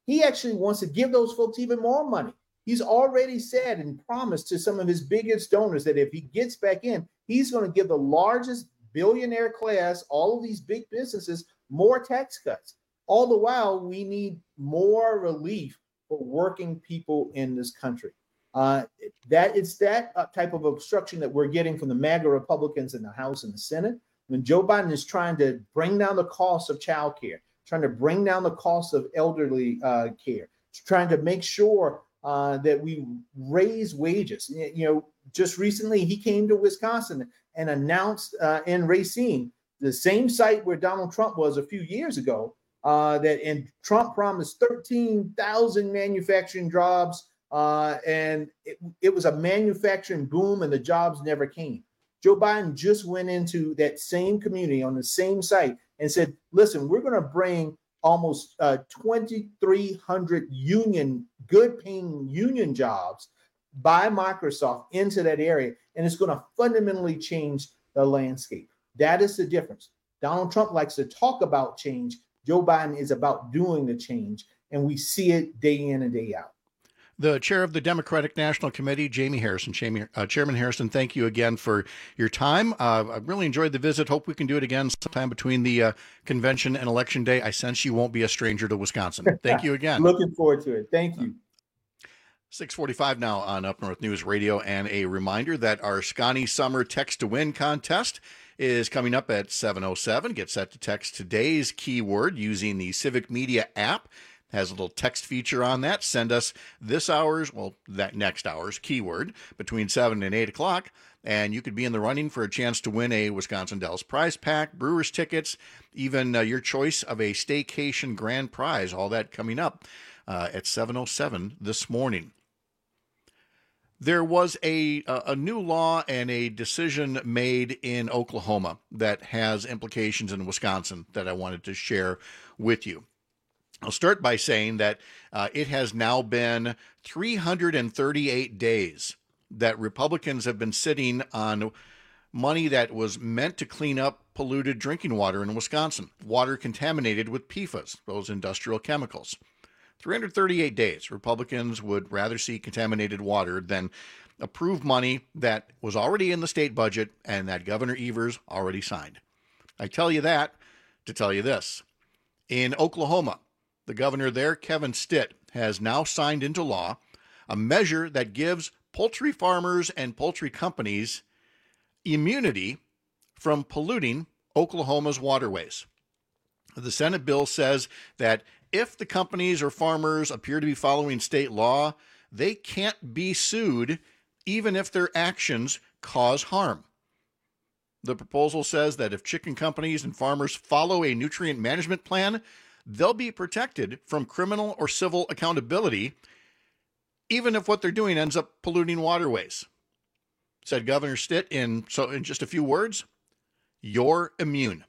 He actually wants to give those folks even more money. He's already said and promised to some of his biggest donors that if he gets back in, he's going to give the largest billionaire class, all of these big businesses, more tax cuts. All the while, we need more relief for working people in this country. Uh, that it's that uh, type of obstruction that we're getting from the MAGA Republicans in the House and the Senate. When Joe Biden is trying to bring down the cost of child care, trying to bring down the cost of elderly uh, care, trying to make sure uh, that we raise wages. You know, just recently he came to Wisconsin and announced uh, in Racine, the same site where Donald Trump was a few years ago, uh, that and Trump promised thirteen thousand manufacturing jobs, uh, and it, it was a manufacturing boom, and the jobs never came. Joe Biden just went into that same community on the same site and said, listen, we're going to bring almost uh, twenty-three hundred union, good-paying union jobs by Microsoft into that area, and it's going to fundamentally change the landscape. That is the difference. Donald Trump likes to talk about change. Joe Biden is about doing the change, and we see it day in and day out. The chair of the Democratic National Committee, Jamie Harrison. Jamie, uh, Chairman Harrison, thank you again for your time. Uh, I really enjoyed the visit. Hope we can do it again sometime between the uh, convention and Election Day. I sense you won't be a stranger to Wisconsin. Thank you again. Looking forward to it. Thank you. six forty-five now on Up North News Radio, and a reminder that our Scotty Summer Text to Win contest is coming up at seven oh seven. Get set to text today's keyword using the Civic Media app. Has a little text feature on that. Send us this hour's, well, that next hour's keyword between seven and eight o'clock, and you could be in the running for a chance to win a Wisconsin Dells prize pack, Brewers tickets, even uh, your choice of a staycation grand prize. All that coming up uh, at seven oh seven this morning. There was a a new law and a decision made in Oklahoma that has implications in Wisconsin that I wanted to share with you. I'll start by saying that uh, it has now been three hundred thirty-eight days that Republicans have been sitting on money that was meant to clean up polluted drinking water in Wisconsin, water contaminated with P F A S, those industrial chemicals. three hundred thirty-eight days. Republicans would rather see contaminated water than approve money that was already in the state budget and that Governor Evers already signed. I tell you that to tell you this. In Oklahoma, the governor there, Kevin Stitt, has now signed into law a measure that gives poultry farmers and poultry companies immunity from polluting Oklahoma's waterways. The Senate bill says that if the companies or farmers appear to be following state law, they can't be sued even if their actions cause harm. The proposal says that if chicken companies and farmers follow a nutrient management plan, they'll be protected from criminal or civil accountability, even if what they're doing ends up polluting waterways. Said Governor Stitt in so in just a few words, you're immune.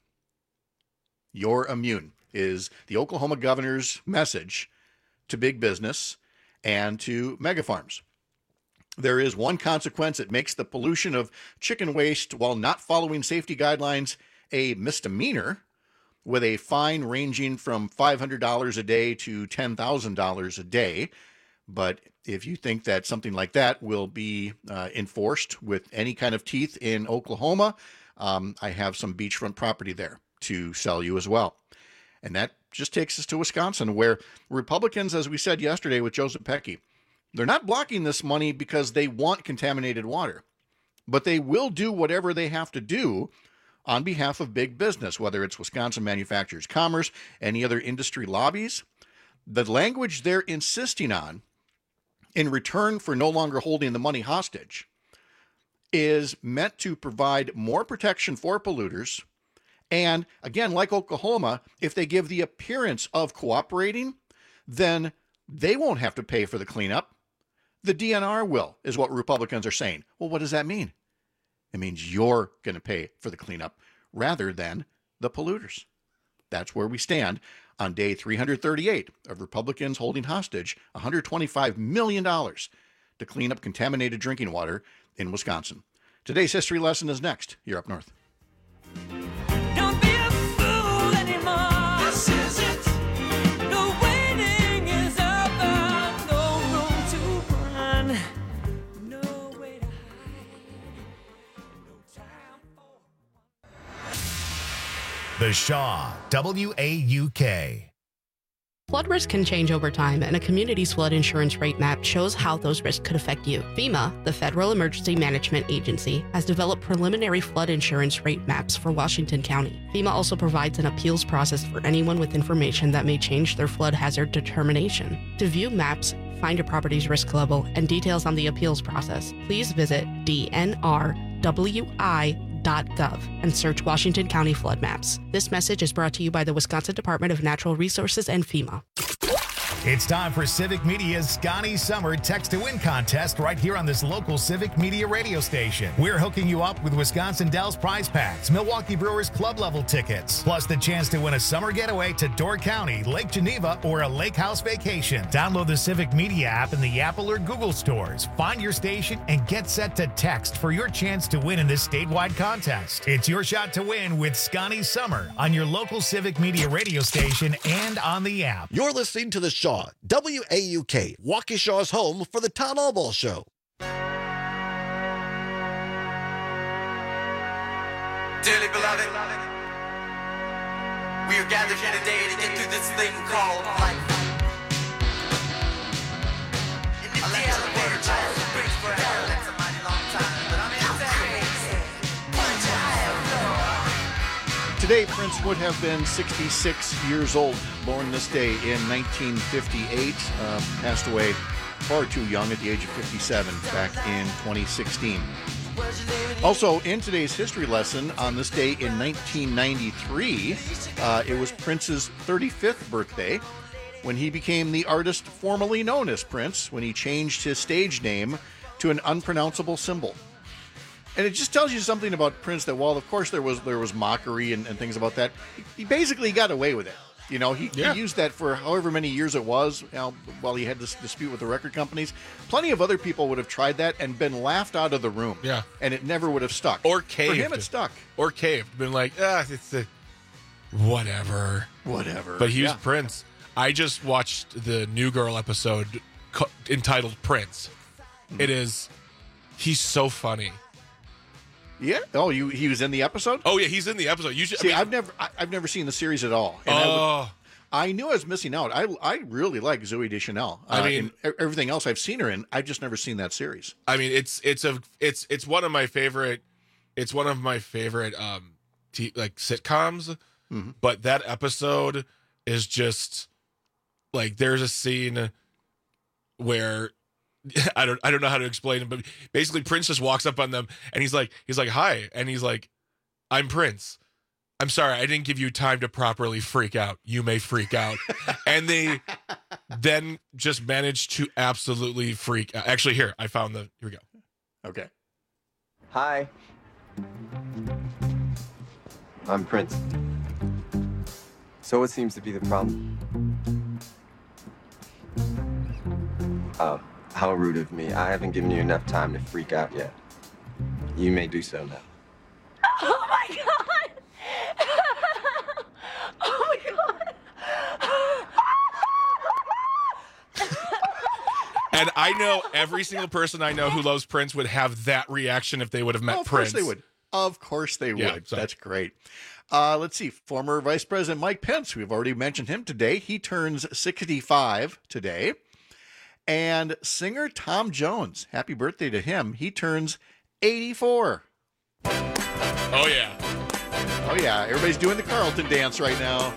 You're immune is the Oklahoma governor's message to big business and to mega farms. There is one consequence. It makes the pollution of chicken waste while not following safety guidelines a misdemeanor, with a fine ranging from five hundred dollars a day to ten thousand dollars a day. But if you think that something like that will be uh, enforced with any kind of teeth in Oklahoma, um, I have some beachfront property there to sell you as well. And that just takes us to Wisconsin, where Republicans, as we said yesterday with Joseph Pecky, they're not blocking this money because they want contaminated water, but they will do whatever they have to do on behalf of big business, whether it's Wisconsin Manufacturers Commerce, any other industry lobbies. The language they're insisting on in return for no longer holding the money hostage is meant to provide more protection for polluters. And again, like Oklahoma, if they give the appearance of cooperating, then they won't have to pay for the cleanup. The D N R will, is what Republicans are saying. Well, what does that mean? It means you're going to pay for the cleanup rather than the polluters. That's where we stand on day three hundred thirty-eight of Republicans holding hostage one hundred twenty-five million dollars to clean up contaminated drinking water in Wisconsin. Today's history lesson is next. You're Up North. Don't be a fool anymore. This is it. No waiting is The Shaw, W A U K. Flood risk can change over time, and a community's flood insurance rate map shows how those risks could affect you. FEMA, the Federal Emergency Management Agency, has developed preliminary flood insurance rate maps for Washington County. FEMA also provides an appeals process for anyone with information that may change their flood hazard determination. To view maps, find your property's risk level, and details on the appeals process, please visit D N R W I dot gov and search Washington County flood maps. This message is brought to you by the Wisconsin Department of Natural Resources and FEMA. It's time for Civic Media's Scotty Summer Text to Win contest right here on this local Civic Media radio station. We're hooking you up with Wisconsin Dells prize packs, Milwaukee Brewers club level tickets, plus the chance to win a summer getaway to Door County, Lake Geneva, or a lake house vacation. Download the Civic Media app in the Apple or Google stores. Find your station and get set to text for your chance to win in this statewide contest. It's your shot to win with Scotty Summer on your local Civic Media radio station and on the app. You're listening to The Shaw, W A U K, Waukesha's home for the Town Allball Show. Dearly beloved, we are gathered here today to get through this thing called life. In this day of the world, life breaks for hell. That's a mighty long time, but I'm in Today, Prince would have been sixty-six years old, born this day in nineteen fifty-eight, uh, passed away far too young at the age of fifty-seven back in twenty sixteen. Also, in today's history lesson, on this day in nineteen ninety-three, uh, it was Prince's thirty-fifth birthday when he became the artist formerly known as Prince, when he changed his stage name to an unpronounceable symbol. And it just tells you something about Prince that while, of course, there was there was mockery and, and things about that, he, he basically got away with it. You know, he, yeah. he used that for however many years it was, you know, while he had this dispute with the record companies. Plenty of other people would have tried that and been laughed out of the room. Yeah. And it never would have stuck. Or caved. For him, it stuck. Or caved. Been like, ah, it's the whatever. Whatever. But he was yeah. Prince. I just watched the New Girl episode co- entitled Prince. Mm-hmm. It is, he's so funny. Yeah. Oh, you he was in the episode? Oh yeah, he's in the episode. You should, See, I mean, I've never I, I've never seen the series at all. And oh. I, would, I knew I was missing out. I I really like Zooey Deschanel. I uh, mean, and everything else I've seen her in, I've just never seen that series. I mean, it's it's a it's it's one of my favorite. It's one of my favorite um t- like sitcoms. Mm-hmm. But that episode is just like there's a scene where. I don't I don't know how to explain it, but basically Prince just walks up on them and he's like he's like hi, and he's like, I'm Prince. I'm sorry, I didn't give you time to properly freak out. You may freak out. And they then just managed to absolutely freak out. Actually, here, I found the here we go. Okay. Hi. I'm Prince. So what seems to be the problem? Oh. How rude of me. I haven't given you enough time to freak out yet. You may do so now. Oh my god! Oh my god! And I know every single person I know who loves Prince would have that reaction if they would have met oh, of Prince. Of course they would. Of course they yeah, would. sorry. That's great. Uh, let's see. Former Vice President Mike Pence, we've already mentioned him today. He turns sixty-five today. And singer Tom Jones, happy birthday to him. He turns eighty-four. Oh, yeah. Oh, yeah. Everybody's doing the Carlton dance right now.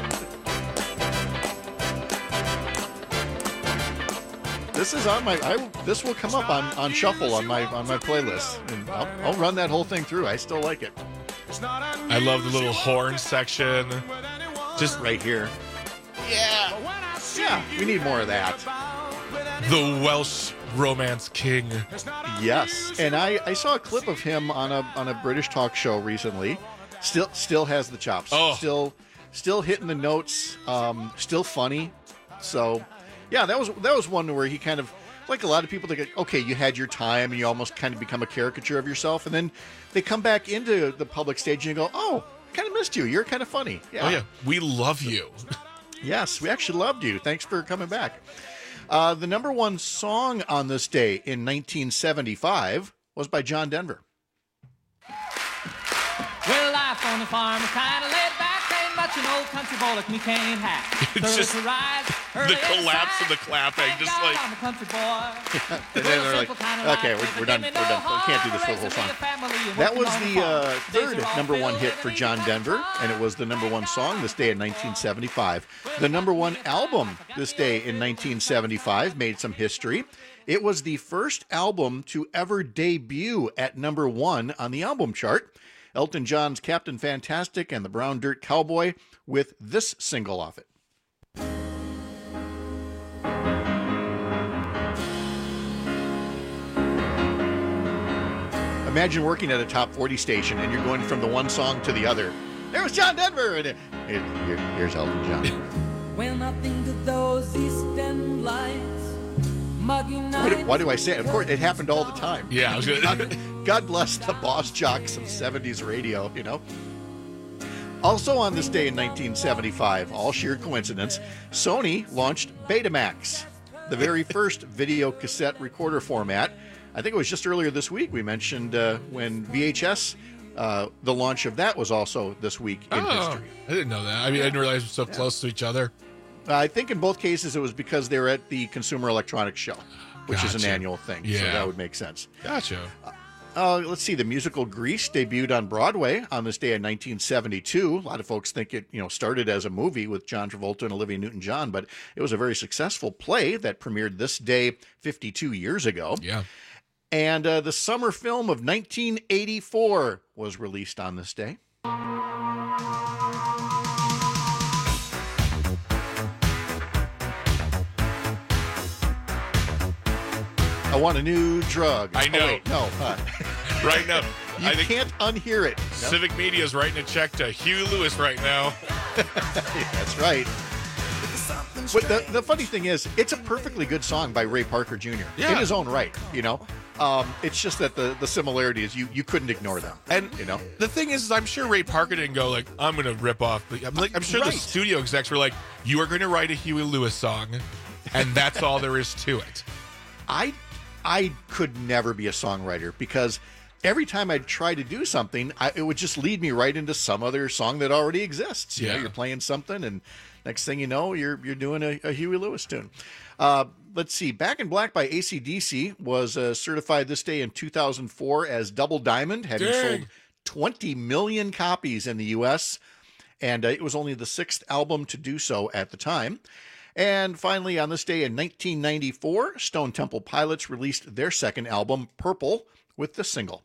This is on my, I, this will come up on, on shuffle on my on my playlist. And I'll, I'll run that whole thing through. I still like it. I love the little horn section. Just right here. Yeah. Yeah, we need more of that. The Welsh romance king. Yes, and I, I saw a clip of him on a on a British talk show recently. Still still has the chops. Oh. Still still hitting the notes. Um, still funny. So, yeah, that was that was one where he kind of, like a lot of people, they go, okay, you had your time and you almost kind of become a caricature of yourself, and then they come back into the public stage and you go, oh, I kind of missed you. You're kind of funny. Yeah. Oh yeah, we love you. Yes, we actually loved you. Thanks for coming back. Uh, the number one song on this day in nineteen seventy-five was by John Denver. Well, life on the farm is kind of laid back. an old country boy like me can't hack. It's just to rise the collapse of the clapping, just like. I'm a country boy. And then they're like, okay, we're, we're done. We're done. We can't do this for the whole song. That was the uh, third number one hit for John Denver, and it was the number one song this day in nineteen seventy-five. The number one album this day in nineteen seventy-five made some history. It was the first album to ever debut at number one on the album chart. Elton John's Captain Fantastic and the Brown Dirt Cowboy with this single off it. Imagine working at a top forty station and you're going from the one song to the other. There was John Denver, and it, it, here, here's Elton John. When I think of those East End lights, muggy Why nights. do, why do I say it? Of course, it happened all the time. Yeah, I was gonna... God, God bless the boss jocks of seventies radio, you know. Also on this day in nineteen seventy-five, all sheer coincidence, Sony launched Betamax, the very first video cassette recorder format. I think it was just earlier this week we mentioned uh, when V H S, uh, the launch of that was also this week in oh, history. I didn't know that. I mean, I didn't realize it was so yeah. close to each other. I think in both cases it was because they were at the Consumer Electronics Show, which gotcha. is an annual thing. Yeah. So that would make sense. Gotcha. Uh, uh, let's see. The musical Grease debuted on Broadway on this day in nineteen seventy-two. A lot of folks think it, you know, started as a movie with John Travolta and Olivia Newton-John, but it was a very successful play that premiered this day fifty-two years ago. Yeah. And uh, the summer film of nineteen eighty-four was released on this day. I want a new drug. I know. Oh, wait, no. Uh, right now. You I think can't unhear it. Civic no? Media is writing a check to Huey Lewis right now. That's right. But the, the funny thing is, it's a perfectly good song by Ray Parker Junior Yeah. in his own right, you know. Um, it's just that the, the similarity is you, you couldn't ignore them. And you know, the thing is, is I'm sure Ray Parker didn't go like, I'm going to rip off. But I'm, like, I'm sure Right. the studio execs were like, you are going to write a Huey Lewis song, and that's all there is to it. I I could never be a songwriter because every time I'd try to do something, I, it would just lead me right into some other song that already exists. You Yeah. know, you're playing something, and next thing you know, you're you're doing a, a Huey Lewis tune. Uh, let's see. Back in Black by A C D C was uh, certified this day in two thousand four as Double Diamond, having Dang. sold twenty million copies in the U S, and uh, it was only the sixth album to do so at the time. And finally, on this day in nineteen ninety-four, Stone Temple Pilots released their second album, Purple, with the single.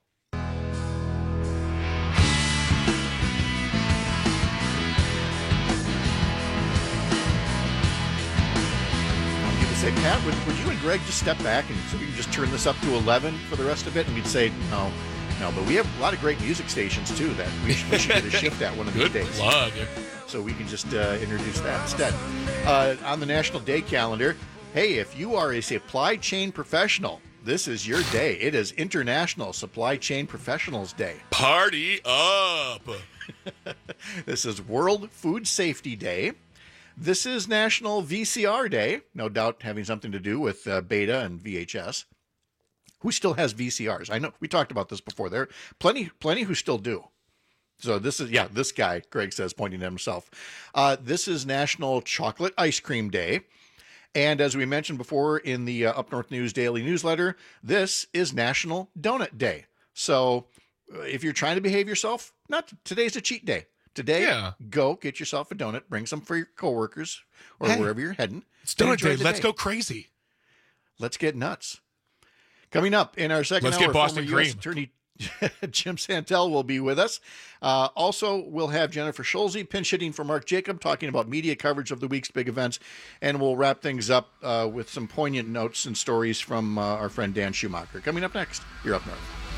Say, Pat, would, would you and Greg just step back and so we can just turn this up to eleven for the rest of it? And we'd say, no, no, but we have a lot of great music stations, too, that we should, we should get a shift at one of these Good days. plug. So we can just uh, introduce that instead. Uh, on the National Day calendar, hey, if you are a supply chain professional, this is your day. It is International Supply Chain Professionals Day. Party up. This is World Food Safety Day. This is National V C R Day, no doubt having something to do with uh, Beta and V H S. Who still has V C Rs? I know we talked about this before. There are plenty, plenty who still do. So this is, yeah, this guy, Greg says, pointing at himself. Uh, this is National Chocolate Ice Cream Day. And as we mentioned before in the uh, Up North News Daily Newsletter, this is National Donut Day. So uh, if you're trying to behave yourself, not today's a cheat day. Today, yeah. go get yourself a donut, bring some for your coworkers or hey, wherever you're heading. It's donut day. Let's day. go crazy. Let's get nuts. Coming up in our second Let's hour, get Boston former U S cream. Attorney Jim Santel will be with us. Uh, also, we'll have Jennifer Schulze pinch hitting for Mark Jacob, talking about media coverage of the week's big events, and we'll wrap things up uh, with some poignant notes and stories from uh, our friend Dan Schumacher. Coming up next, you're Up North.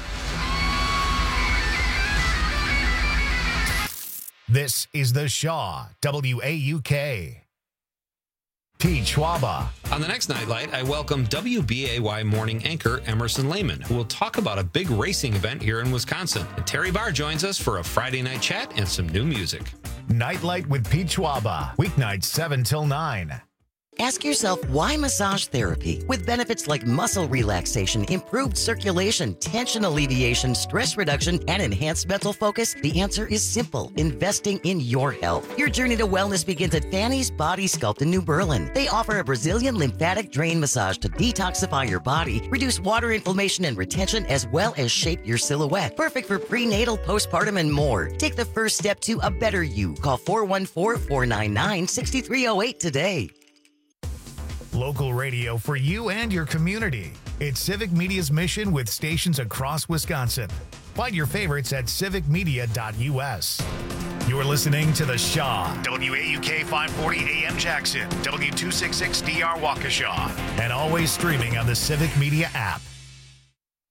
This is the Shaw, W A U K. Pete Schwaba. On the next Nightlight, I welcome W B A Y morning anchor Emerson Lehman, who will talk about a big racing event here in Wisconsin. And Terry Barr joins us for a Friday night chat and some new music. Nightlight with Pete Schwaba, weeknights seven till nine. Ask yourself, why massage therapy? With benefits like muscle relaxation, improved circulation, tension alleviation, stress reduction, and enhanced mental focus, the answer is simple: investing in your health. Your journey to wellness begins at Fanny's Body Sculpt in New Berlin. They offer a Brazilian lymphatic drain massage to detoxify your body, reduce water inflammation and retention, as well as shape your silhouette. Perfect for prenatal, postpartum, and more. Take the first step to a better you. Call four one four, four nine nine, six three zero eight today. Local radio for you and your community. It's Civic Media's mission with stations across Wisconsin. Find your favorites at civic media dot U S. You're listening to The Shaw, W A U K five forty A M Jackson, W two sixty-six D R Waukesha, and always streaming on the Civic Media app.